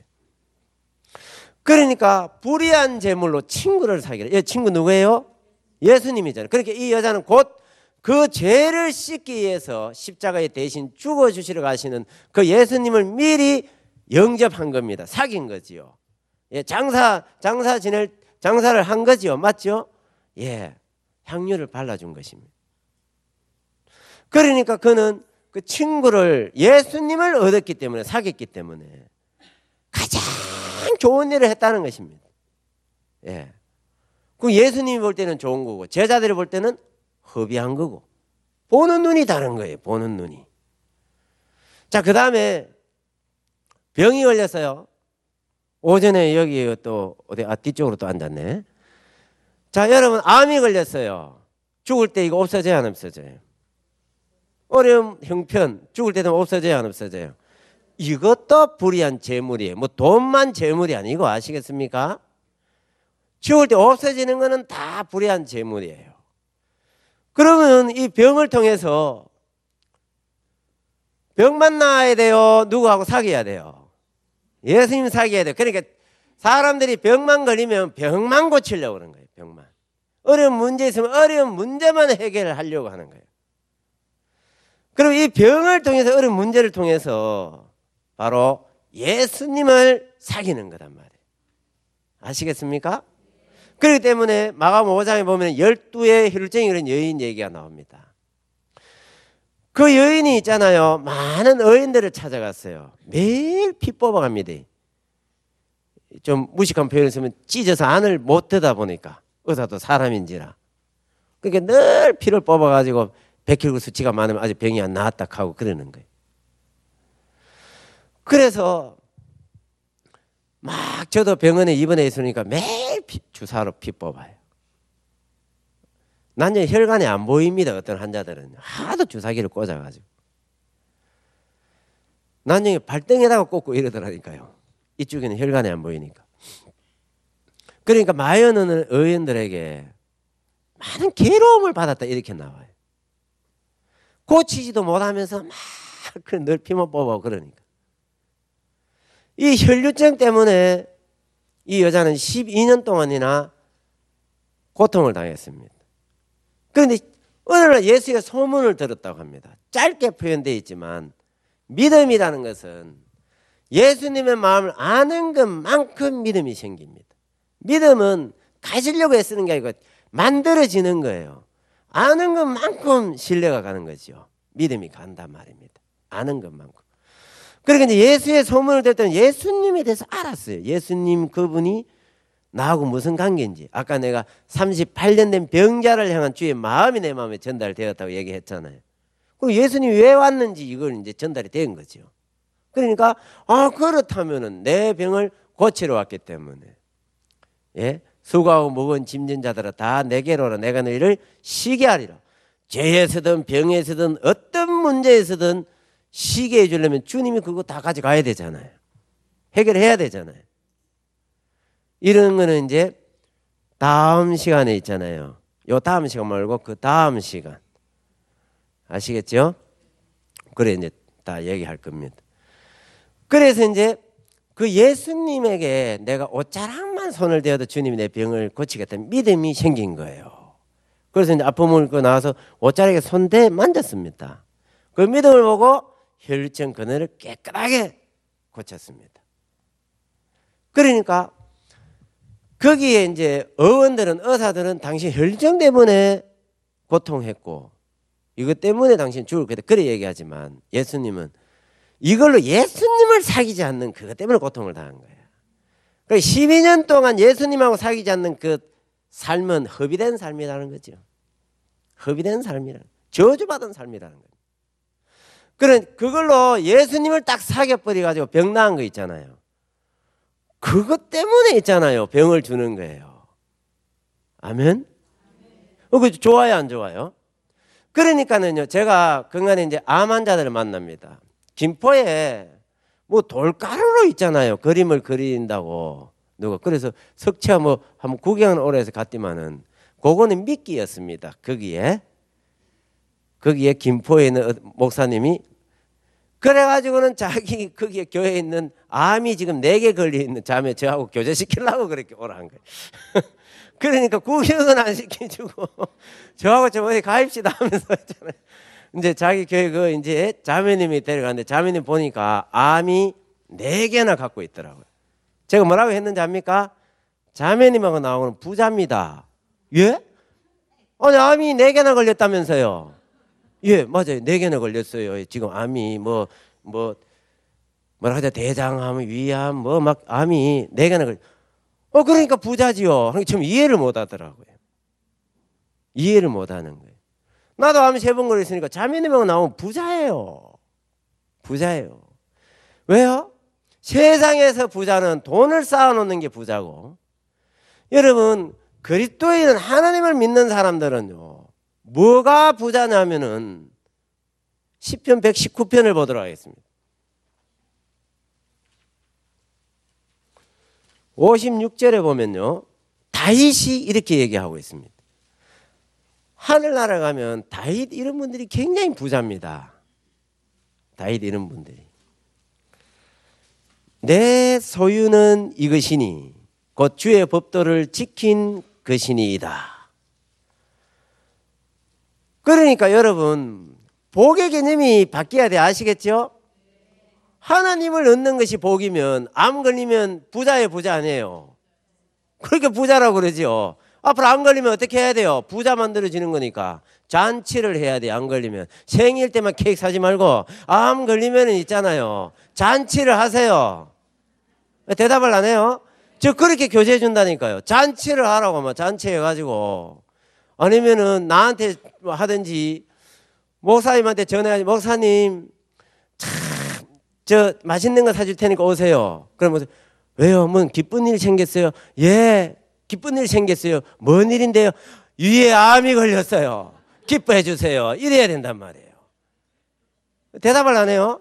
그러니까 불의한 제물로 친구를 사귀라. 이 친구 누구예요? 예수님이잖아요. 그러니까 이 여자는 곧 그 죄를 씻기 위해서 십자가에 대신 죽어주시러 가시는 그 예수님을 미리 영접한 겁니다. 사귄 거지요. 예, 장사를 한 거지요. 맞죠? 예, 향유를 발라준 것입니다. 그러니까 그는 그 친구를 예수님을 얻었기 때문에 사귀었기 때문에 가장 좋은 일을 했다는 것입니다. 예. 그 예수님이 볼 때는 좋은 거고 제자들이 볼 때는 허비한 거고 보는 눈이 다른 거예요. 보는 눈이. 자, 그 다음에 병이 걸렸어요. 오전에 여기 또 어디 뒤쪽으로 또 앉았네. 자, 여러분 암이 걸렸어요. 죽을 때 이거 없어져요, 안 없어져요? 어려움 형편 죽을 때도 없어져요, 안 없어져요? 이것도 불의한 재물이에요. 뭐 돈만 재물이 아니고 아시겠습니까? 죽을 때 없어지는 거는 다 불의한 재물이에요. 그러면 이 병을 통해서 병만 나아야 돼요? 누구하고 사귀어야 돼요? 예수님 사귀어야 돼요. 그러니까 사람들이 병만 걸리면 병만 고치려고 그러는 거예요. 병만. 어려운 문제 있으면 어려운 문제만 해결을 하려고 하는 거예요. 그럼 이 병을 통해서 어려운 문제를 통해서 바로 예수님을 사귀는 거단 말이에요. 아시겠습니까? 그렇기 때문에 마가복음 5장에 보면 12의 혈루증이 그런 여인 얘기가 나옵니다. 그 여인이 있잖아요. 많은 의인들을 찾아갔어요. 매일 피 뽑아갑니다. 좀 무식한 표현을 쓰면 찢어서 안을 못 뜯다 보니까 의사도 사람인지라. 그러니까 늘 피를 뽑아가지고 백혈구 수치가 많으면 아직 병이 안 나았다 하고 그러는 거예요. 그래서 막 저도 병원에 입원해 있으니까 매일 주사로 피 뽑아요. 난요 혈관이 안 보입니다. 어떤 환자들은 하도 주사기를 꽂아가지고 난요 발등에다가 꽂고 이러더라니까요. 이쪽에는 혈관이 안 보이니까. 그러니까 마여는 의원들에게 많은 괴로움을 받았다 이렇게 나와요. 고치지도 못하면서 막 늘 피만 뽑아 그러니까. 이 혈류증 때문에 이 여자는 12년 동안이나 고통을 당했습니다. 그런데 어느 날 예수의 소문을 들었다고 합니다. 짧게 표현되어 있지만 믿음이라는 것은 예수님의 마음을 아는 것만큼 믿음이 생깁니다. 믿음은 가지려고 애쓰는 게 아니고 만들어지는 거예요. 아는 것만큼 신뢰가 가는 거죠. 믿음이 간단 말입니다. 아는 것만큼. 그러니까 이제 예수의 소문을 들을 때는 예수님에 대해서 알았어요. 예수님 그분이 나하고 무슨 관계인지. 아까 내가 38년 된 병자를 향한 주의 마음이 내 마음에 전달되었다고 얘기했잖아요. 그럼 예수님이 왜 왔는지 이걸 이제 전달이 된 거죠. 그러니까 그렇다면은 내 병을 고치러 왔기 때문에 예? 수고하고 무거운 짐진 자들아 다 내게로 오라. 내가 너희를 쉬게 하리라. 죄에서든 병에서든 어떤 문제에서든 쉬게 해주려면 주님이 그거 다 가져가야 되잖아요. 해결해야 되잖아요. 이런 거는 이제 다음 시간에 있잖아요. 요 다음 시간 말고 그 다음 시간. 아시겠죠? 그래 이제 다 얘기할 겁니다. 그래서 이제 그 예수님에게 내가 옷자락만 손을 대어도 주님이 내 병을 고치겠다는 믿음이 생긴 거예요. 그래서 이제 아픔을 입고 나와서 옷자락에 손대 만졌습니다. 그 믿음을 보고 혈류증 근원을 깨끗하게 고쳤습니다. 그러니까 거기에 이제 의사들은 당신 혈증 때문에 고통했고 이것 때문에 당신 죽을 거다. 그래 얘기하지만 예수님은 이걸로 예수님을 사귀지 않는 그것 때문에 고통을 당한 거예요. 그러니까 12년 동안 예수님하고 사귀지 않는 그 삶은 허비된 삶이라는 거죠. 허비된 삶이라는, 저주받은 삶이라는 거예요. 그걸로 예수님을 딱 사귀어버려가지고 병 나은 거 있잖아요. 그것 때문에 있잖아요. 병을 주는 거예요. 아멘? 그거 좋아요, 안 좋아요? 그러니까는요, 제가 그간에 이제 암 환자들을 만납니다. 김포에 뭐 돌가루로 있잖아요. 그림을 그린다고. 누가. 그래서 석채 뭐 한번 구경을 오래 해서 갔더만은 그거는 미끼였습니다. 거기에 김포에 있는 목사님이 그래가지고는 자기 거기에 교회에 있는 암이 지금 4개 걸려 있는 자매 저하고 교제시키려고 그렇게 오라는 거예요. 그러니까 구경은 안 시켜주고 저하고 좀 어디 가입시다 하면서 있잖아요. 이제 자기 교회 이제 자매님이 데려갔는데 자매님 보니까 암이 4개나 갖고 있더라고요. 제가 뭐라고 했는지 압니까? 자매님하고 나오는 부자입니다. 예? 아니 암이 4개나 걸렸다면서요. 예, 맞아요. 4개나 걸렸어요. 지금 암이 뭐라 하자 대장암, 위암 뭐 막 암이 4개나 그러니까 부자지요. 좀 이해를 못 하더라고요. 이해를 못 하는 거예요. 나도 암이 3번 걸렸으니까 자매님하고 나오면 부자예요. 부자예요. 왜요? 세상에서 부자는 돈을 쌓아놓는 게 부자고, 여러분 그리스도인은 하나님을 믿는 사람들은요 뭐가 부자냐면은 시편 119편을 보도록 하겠습니다. 56절에 보면요 다윗이 이렇게 얘기하고 있습니다. 하늘나라 가면 다윗 이런 분들이 굉장히 부자입니다. 다윗 이런 분들이. 내 소유는 이것이니 곧 주의 법도를 지킨 것이니이다. 그러니까 여러분 복의 개념이 바뀌어야 돼. 아시겠죠? 하나님을 얻는 것이 복이면 암 걸리면 부자의 부자 아니에요. 그렇게 부자라고 그러죠. 앞으로 안 걸리면 어떻게 해야 돼요? 부자 만들어지는 거니까 잔치를 해야 돼요. 안 걸리면 생일 때만 케이크 사지 말고 암 걸리면 있잖아요 잔치를 하세요. 대답을 안 해요? 저 그렇게 교제해 준다니까요. 잔치를 하라고 막 잔치해가지고, 아니면은 나한테 하든지 목사님한테 전화해가지고 목사님 참 저 맛있는 거 사줄 테니까 오세요. 그러면 왜요? 뭐 기쁜 일 생겼어요? 예, 기쁜 일 생겼어요. 뭔 일인데요? 위에 암이 걸렸어요. 기뻐해 주세요. 이래야 된단 말이에요. 대답을 안 해요?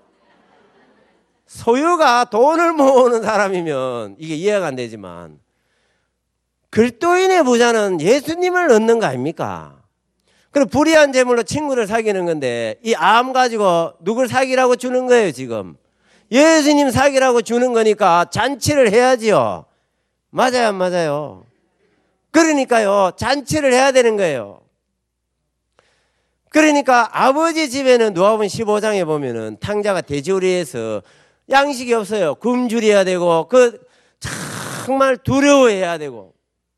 소유가 돈을 모으는 사람이면 이게 이해가 안 되지만 그리스도인의 부자는 예수님을 얻는 거 아닙니까? 그리고 불의한 재물로 친구를 사귀는 건데 이 암 가지고 누굴 사귀라고 주는 거예요 지금? 예수님 사귀라고 주는 거니까 잔치를 해야지요. 맞아요 안 맞아요? 그러니까요 잔치를 해야 되는 거예요. 그러니까 아버지 집에는 누가복음 15장에 보면은 탕자가 돼지우리에서 양식이 없어요. 굶주려야 되고 정말 두려워해야 되고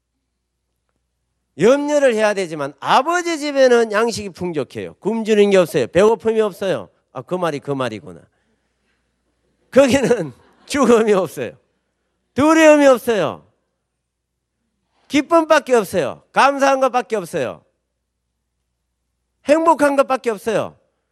염려를 해야 되지만 아버지 집에는 양식이 풍족해요. 굶주린 게 없어요. 배고픔이 없어요. 그 말이구나. 거기는 죽음이 없어요. 두려움이 없어요. 기쁨밖에 없어요. 감사한 것밖에 없어요. 행복한 것밖에 없어요.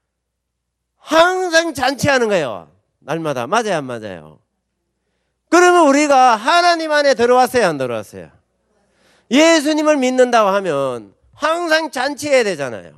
항상 잔치하는 거예요. 날마다. 맞아요 안 맞아요? 그러면 우리가 하나님 안에 들어왔어요 안 들어왔어요? 예수님을 믿는다고 하면 항상 잔치해야 되잖아요.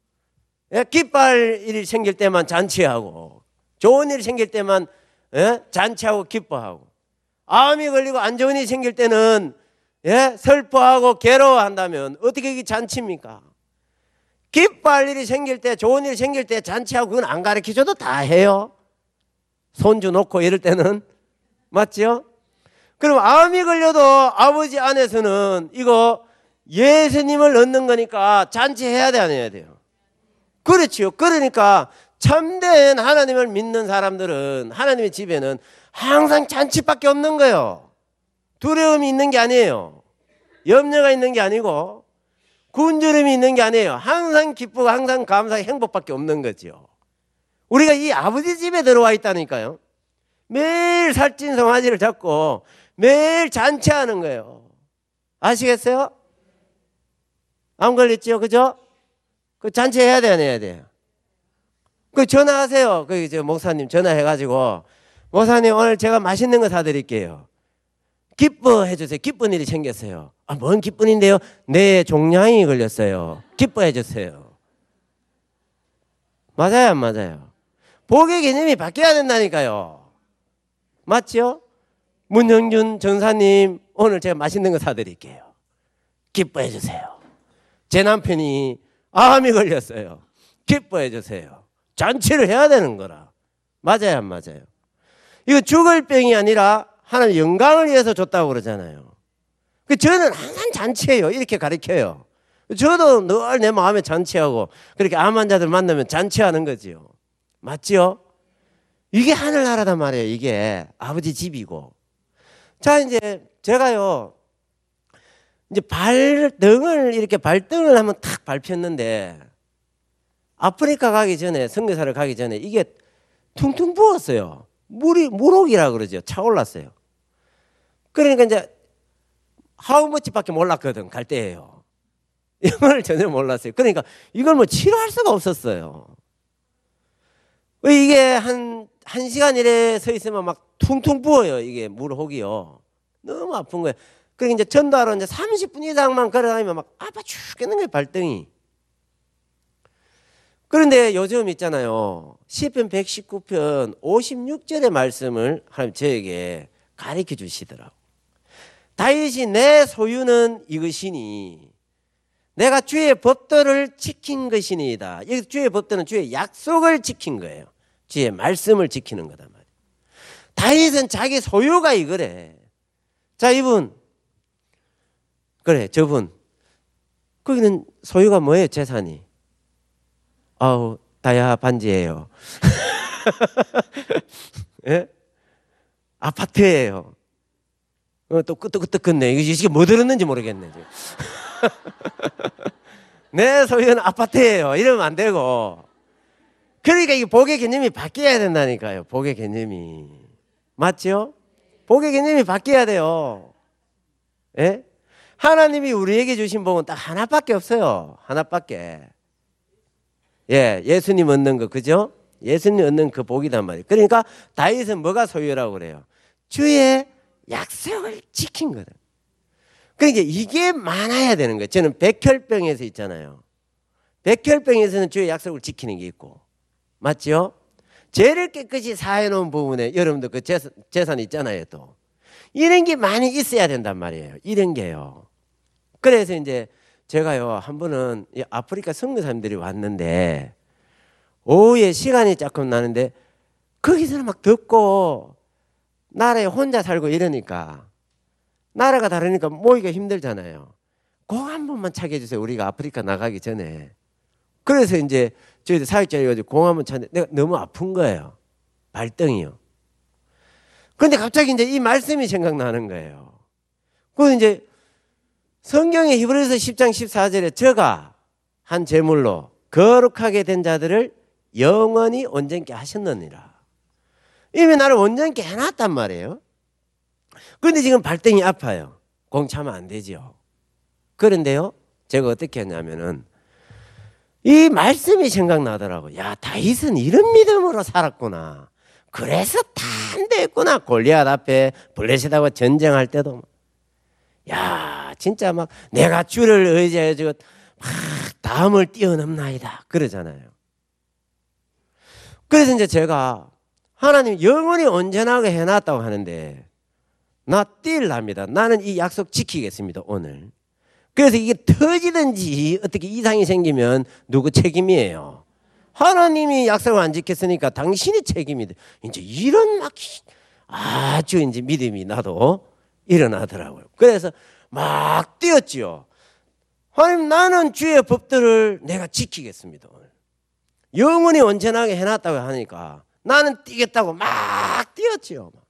기뻐할 일이 생길 때만 잔치하고 좋은 일이 생길 때만 잔치하고 기뻐하고, 암이 걸리고 안 좋은 일이 생길 때는 슬퍼하고 괴로워한다면 어떻게 이게 잔치입니까? 기뻐할 일이 생길 때, 좋은 일이 생길 때 잔치하고, 그건 안 가르쳐줘도 다 해요. 손주 놓고 이럴 때는. 맞죠? 그럼 암이 걸려도 아버지 안에서는 이거 예수님을 얻는 거니까 잔치해야 돼 안 해야 돼요? 그렇죠. 그러니까 참된 하나님을 믿는 사람들은 하나님의 집에는 항상 잔치밖에 없는 거예요. 두려움이 있는 게 아니에요. 염려가 있는 게 아니고 굶주림이 있는 게 아니에요. 항상 기쁘고 항상 감사하고 행복밖에 없는 거죠. 우리가 이 아버지 집에 들어와 있다니까요. 매일 살찐 송아지를 잡고 매일 잔치하는 거예요. 아시겠어요? 안 걸렸죠? 그죠? 그 잔치해야 돼, 안 해야 돼요? 그 전화하세요. 그 이제 목사님 전화해가지고 목사님 오늘 제가 맛있는 거 사드릴게요. 기뻐해 주세요. 기쁜 일이 생겼어요. 아, 뭔 기쁜 일인데요? 내 종양이 걸렸어요. 기뻐해 주세요. 맞아요, 안 맞아요? 복의 개념이 바뀌어야 된다니까요. 맞죠? 문영준 전사님 오늘 제가 맛있는 거 사드릴게요. 기뻐해 주세요. 제 남편이 암이 걸렸어요. 기뻐해 주세요. 잔치를 해야 되는 거라. 맞아요, 안 맞아요? 이거 죽을 병이 아니라 하나님 영광을 위해서 줬다고 그러잖아요. 저는 항상 잔치해요. 이렇게 가르쳐요. 저도 늘 내 마음에 잔치하고 그렇게 암 환자들 만나면 잔치하는 거지요. 맞지요? 이게 하늘나라단 말이에요. 이게 아버지 집이고. 자, 이제 제가요, 이제 발등을 이렇게 발등을 한번 탁 밟혔는데 아프리카 가기 전에 선교사를 가기 전에 이게 퉁퉁 부었어요. 물옥이라 그러죠. 차올랐어요. 그러니까 이제 하우머치밖에 몰랐거든. 갈 때예요. 이걸 전혀 몰랐어요. 그러니까 이걸 뭐 치료할 수가 없었어요. 이게 한 시간 이래 서 있으면 막 퉁퉁 부어요. 이게 물혹이요. 너무 아픈 거예요. 그러니까 이제 전도하러 이제 30분 이상만 걸어다니면 막 아파 죽겠는 거예요. 발등이. 그런데 요즘 있잖아요. 시편 119편 56절의 말씀을 하나님 저에게 가르쳐 주시더라고. 다윗이 내 소유는 이것이니 내가 주의 법도를 지킨 것이니이다. 여기서 주의 법도는 주의 약속을 지킨 거예요. 주의 말씀을 지키는 거단 말이에요. 다윗은 자기 소유가 이거래. 자, 이분. 그래, 저분. 거기는 소유가 뭐예요, 재산이? 아우, 다야 반지예요. 예? 아파트예요. 또 끄떡끄떡했네. 이게 뭐 들었는지 모르겠네. 내 소유는 아파트예요. 이러면 안 되고. 그러니까 이 복의 개념이 바뀌어야 된다니까요. 복의 개념이. 맞죠? 복의 개념이 바뀌어야 돼요. 예? 하나님이 우리에게 주신 복은 딱 하나밖에 없어요. 하나밖에. 예, 예수님 얻는 거, 그죠? 예수님 얻는 그 복이단 말이에요. 그러니까 다윗은 뭐가 소유라고 그래요? 주의 약속을 지킨 거다. 그러니까 이게 많아야 되는 거예요. 저는 백혈병에서 있잖아요. 백혈병에서는 주의 약속을 지키는 게 있고. 맞죠? 죄를 깨끗이 사해놓은 부분에 여러분들 그 재산 있잖아요. 또 이런 게 많이 있어야 된단 말이에요. 이런 게요. 그래서 이제 제가요 한 번은 아프리카 선교사님들이 왔는데 오후에 시간이 조금 나는데 거기서는 막 덥고 나라에 혼자 살고 이러니까 나라가 다르니까 모이기가 힘들잖아요. 그거 한 번만 차게 해주세요. 우리가 아프리카 나가기 전에. 그래서 이제 저희들 사역자여가지고 공 한번 찼는데 내가 너무 아픈 거예요. 발등이요. 그런데 갑자기 이제 이 말씀이 생각나는 거예요. 그래서 이제 성경의 히브리서 10장 14절에 저가 한 제물로 거룩하게 된 자들을 영원히 온전케 하셨느니라. 이미 나를 온전케 해놨단 말이에요. 그런데 지금 발등이 아파요. 공 차면 안 되죠. 그런데요, 제가 어떻게 했냐면은 이 말씀이 생각나더라고요. 야, 다윗은 이런 믿음으로 살았구나. 그래서 다 안 됐구나. 골리앗 앞에 블레셋하고 전쟁할 때도. 야, 진짜 막 내가 주를 의지해가지고 막 다음을 뛰어넘나이다. 그러잖아요. 그래서 이제 제가 하나님 영원히 온전하게 해놨다고 하는데 나 뛸랍니다. 나는 이 약속 지키겠습니다. 오늘. 그래서 이게 터지든지 어떻게 이상이 생기면 누구 책임이에요? 하나님이 약속을 안 지켰으니까 당신이 책임이 돼. 이제 이런 막 아주 이제 믿음이 나도 일어나더라고요. 그래서 막 뛰었지요. 하나님, 나는 주의 법들을 내가 지키겠습니다. 오늘. 영원히 온전하게 해놨다고 하니까 나는 뛰겠다고 막 뛰었지요.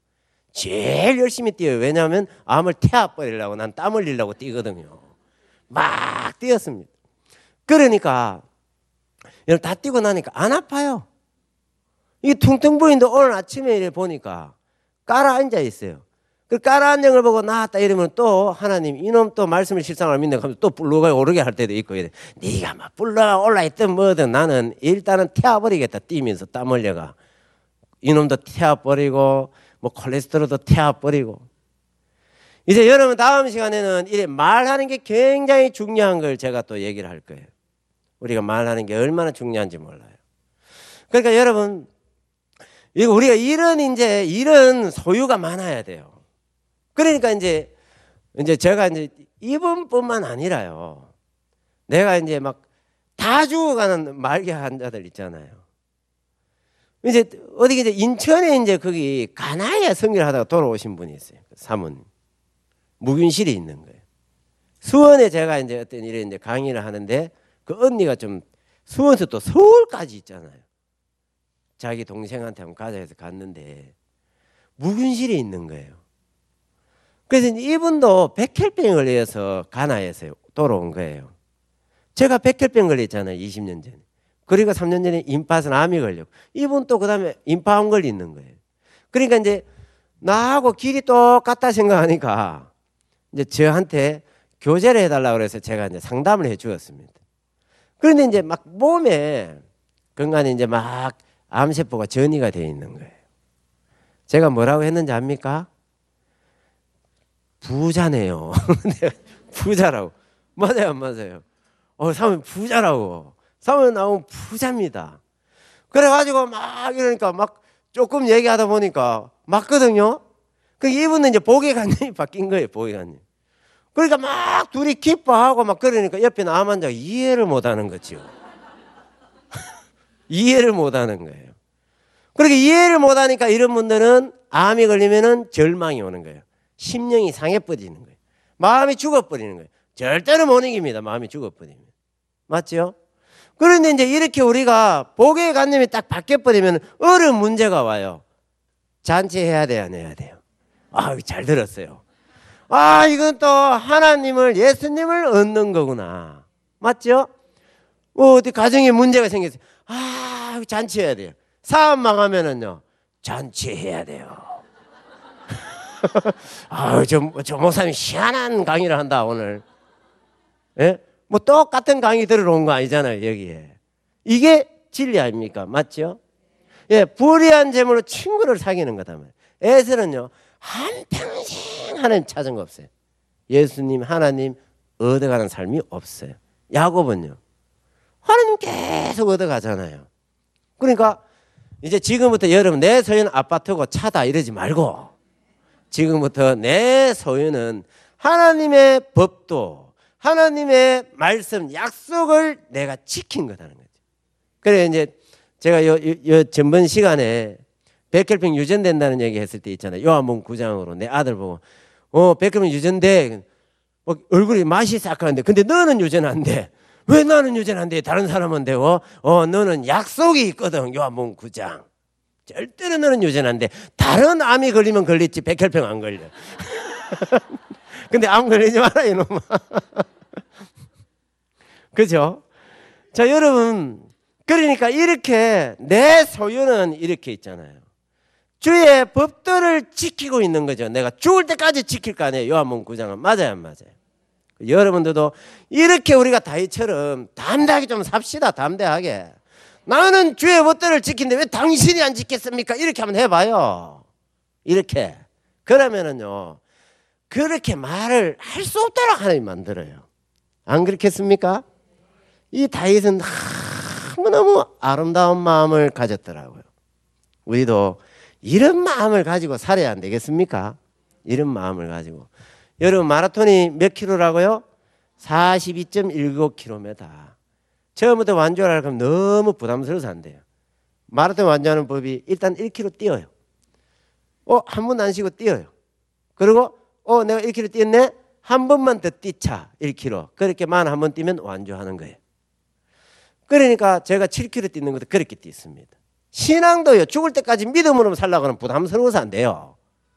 제일 열심히 뛰어요. 왜냐하면 암을 태워버리려고, 난 땀 흘리려고 뛰거든요. 막 뛰었습니다. 그러니까 다 뛰고 나니까 안 아파요. 이게 퉁퉁 부인데 오늘 아침에 이래 보니까 깔아앉아 있어요. 그 깔아앉은 걸 보고 나았다 이러면 또 하나님 이놈 또 말씀을 실상을 믿네 하면 또 불러가 오르게 할 때도 있고 이래. 네가 막 불러가 올라있든 뭐든 나는 일단은 태워버리겠다. 뛰면서 땀 흘려가 이놈도 태워버리고 뭐 콜레스테롤도 태워버리고. 이제 여러분 다음 시간에는 이래 말하는 게 굉장히 중요한 걸 제가 또 얘기를 할 거예요. 우리가 말하는 게 얼마나 중요한지 몰라요. 그러니까 여러분 이거 우리가 이런 소유가 많아야 돼요. 그러니까 이제 제가 이제 이분뿐만 아니라요. 내가 이제 막 다 죽어가는 말기 환자들 있잖아요. 이제 어디 이제 인천에 이제 거기 가나에 성교를 하다가 돌아오신 분이 있어요. 사모님. 무균실이 있는 거예요. 수원에 제가 이제 어떤 일에 이제 강의를 하는데 그 언니가 좀 수원에서 또 서울까지 있잖아요. 자기 동생한테 한번 가자 해서 갔는데 무균실이 있는 거예요. 그래서 이분도 백혈병에 걸려서 가나에서 돌아온 거예요. 제가 백혈병 걸렸잖아요. 20년 전에. 그리고 3년 전에 임파선 암이 걸렸고 이분 또 그다음에 임파암 걸리는 거예요. 그러니까 이제 나하고 길이 똑같다 생각하니까 이제 저한테 교제를 해달라고 그래서 제가 이제 상담을 해 주었습니다. 그런데 이제 막 몸에 건강에 이제 막 암세포가 전이가 되어 있는 거예요. 제가 뭐라고 했는지 압니까? 부자네요. 부자라고. 맞아요, 안 맞아요? 사모님 부자라고. 사모님 나오면 부자입니다. 그래가지고 막 이러니까 막 조금 얘기하다 보니까 맞거든요. 그 이분은 이제 보게관념이 바뀐 거예요, 보게관념. 그러니까 막 둘이 기뻐하고 막 그러니까 옆에 암 환자가 이해를 못 하는 거죠. 이해를 못 하는 거예요. 그렇게 이해를 못 하니까 이런 분들은 암이 걸리면은 절망이 오는 거예요. 심령이 상해버리는 거예요. 마음이 죽어버리는 거예요. 절대로 못 이깁니다. 마음이 죽어버리면. 맞죠? 그런데 이제 이렇게 우리가 보게관념이 딱 바뀌어버리면 어려운 문제가 와요. 잔치해야 돼요, 안 해야 돼요? 잘 들었어요. 이건 또 하나님을, 예수님을 얻는 거구나. 맞죠? 어디 가정에 문제가 생겼어요. 잔치해야 돼요. 사업 망하면은요, 잔치해야 돼요. 저 목사님 희한한 강의를 한다, 오늘. 예? 뭐 똑같은 강의 들으러 온 거 아니잖아요, 여기에. 이게 진리 아닙니까? 맞죠? 예, 불의한 재물로 친구를 사귀는 거다. 에서는요, 한평생 하나님 찾은 거 없어요. 예수님, 하나님 얻어가는 삶이 없어요. 야곱은요, 하나님 계속 얻어가잖아요. 그러니까 이제 지금부터 여러분 내 소유는 아파트고 차다 이러지 말고 지금부터 내 소유는 하나님의 법도 하나님의 말씀, 약속을 내가 지킨 거라는 거죠. 그래 이제 제가 요 전번 시간에 백혈병 유전된다는 얘기 했을 때 있잖아요. 요한복음 9장으로 내 아들 보고 백혈병 유전돼. 얼굴이 맛이 싹하는데 근데 너는 유전 안 돼. 왜 나는 유전 안 돼? 다른 사람은 되고 너는 약속이 있거든. 요한복음 9장. 절대로 너는 유전 안 돼. 다른 암이 걸리면 걸렸지 백혈병 안 걸려. 근데 암 걸리지 마라 이놈아. 그죠? 자 여러분 그러니까 이렇게 내 소유는 이렇게 있잖아요. 주의 법도를 지키고 있는 거죠. 내가 죽을 때까지 지킬 거 아니에요. 요한복음 9장은. 맞아요 안 맞아요? 여러분들도 이렇게 우리가 다윗처럼 담대하게 좀 삽시다. 담대하게. 나는 주의 법도를 지킨데 왜 당신이 안 지켰습니까? 이렇게 한번 해봐요. 이렇게. 그러면은요. 그렇게 말을 할 수 없도록 하나님 만들어요. 안 그렇겠습니까? 이 다윗은 너무너무 아름다운 마음을 가졌더라고요. 우리도 이런 마음을 가지고 살아야 안 되겠습니까? 이런 마음을 가지고. 여러분 마라톤이 몇 킬로라고요? 42.19km. 처음부터 완주하려고 하면 너무 부담스러워서 안 돼요. 마라톤 완주하는 법이 일단 1km 뛰어요. 한 번도 안 쉬고 뛰어요. 그리고 내가 1km 뛰었네? 한 번만 더 뛰자 1km. 그렇게만 한 번 뛰면 완주하는 거예요. 그러니까 제가 7km 뛰는 것도 그렇게 뛰습니다. 신앙도요. 죽을 때까지 믿음으로 살려고 하면 부담스러워서 안 돼요.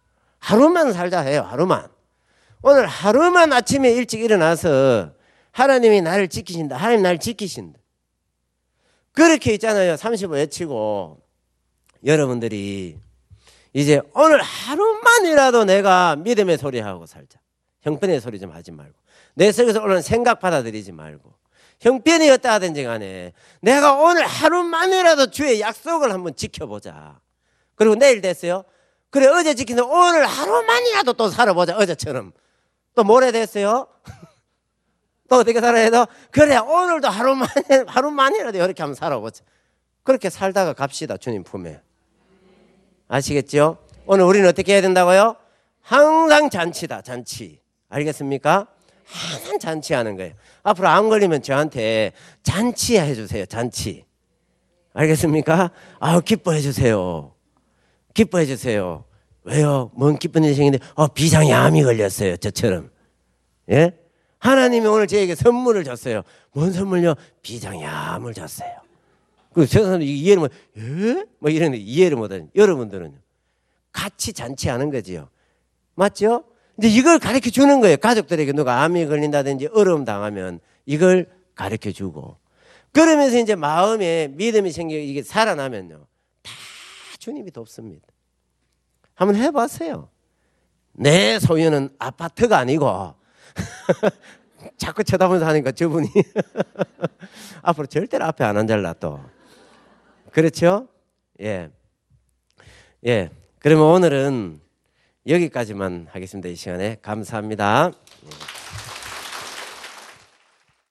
하루만 살자 해요. 하루만. 오늘 하루만 아침에 일찍 일어나서 하나님이 나를 지키신다. 하나님 나를 지키신다. 그렇게 있잖아요. 35 외치고 여러분들이 이제 오늘 하루만이라도 내가 믿음의 소리하고 살자. 형편의 소리 좀 하지 말고 내 속에서 오는 생각 받아들이지 말고 형편이 어떠 하든지 간에 내가 오늘 하루만이라도 주의 약속을 한번 지켜보자. 그리고 내일 됐어요. 그래 어제 지킨 오늘 하루만이라도 또 살아보자. 어제처럼. 또 모레 됐어요. 또 어떻게 살아야 돼? 그래 오늘도 하루만이라도 이렇게 한번 살아보자. 그렇게 살다가 갑시다. 주님 품에. 아시겠죠? 오늘 우리는 어떻게 해야 된다고요? 항상 잔치다. 잔치. 알겠습니까? 항상 잔치하는 거예요. 앞으로 암 걸리면 저한테 잔치해 주세요. 잔치. 알겠습니까? 아우 기뻐해 주세요. 기뻐해 주세요. 왜요? 뭔 기쁜 일인데 비장의 암이 걸렸어요. 저처럼. 예? 하나님이 오늘 저에게 선물을 줬어요. 뭔 선물요? 비장의 암을 줬어요. 그 저 사람은 이해를 못, 예? 뭐 이런 이해를 못하는. 여러분들은요. 같이 잔치하는 거지요. 맞죠? 이제 이걸 가르쳐 주는 거예요. 가족들에게 누가 암이 걸린다든지 어려움 당하면 이걸 가르쳐 주고. 그러면서 이제 마음에 믿음이 생기고 이게 살아나면요. 다 주님이 돕습니다. 한번 해봤어요. 내 소유는 아파트가 아니고 자꾸 쳐다보면서 하니까 저분이 앞으로 절대로 앞에 안 앉을라 또. 그렇죠? 예. 예. 그러면 오늘은 여기까지만 하겠습니다. 이 시간에 감사합니다.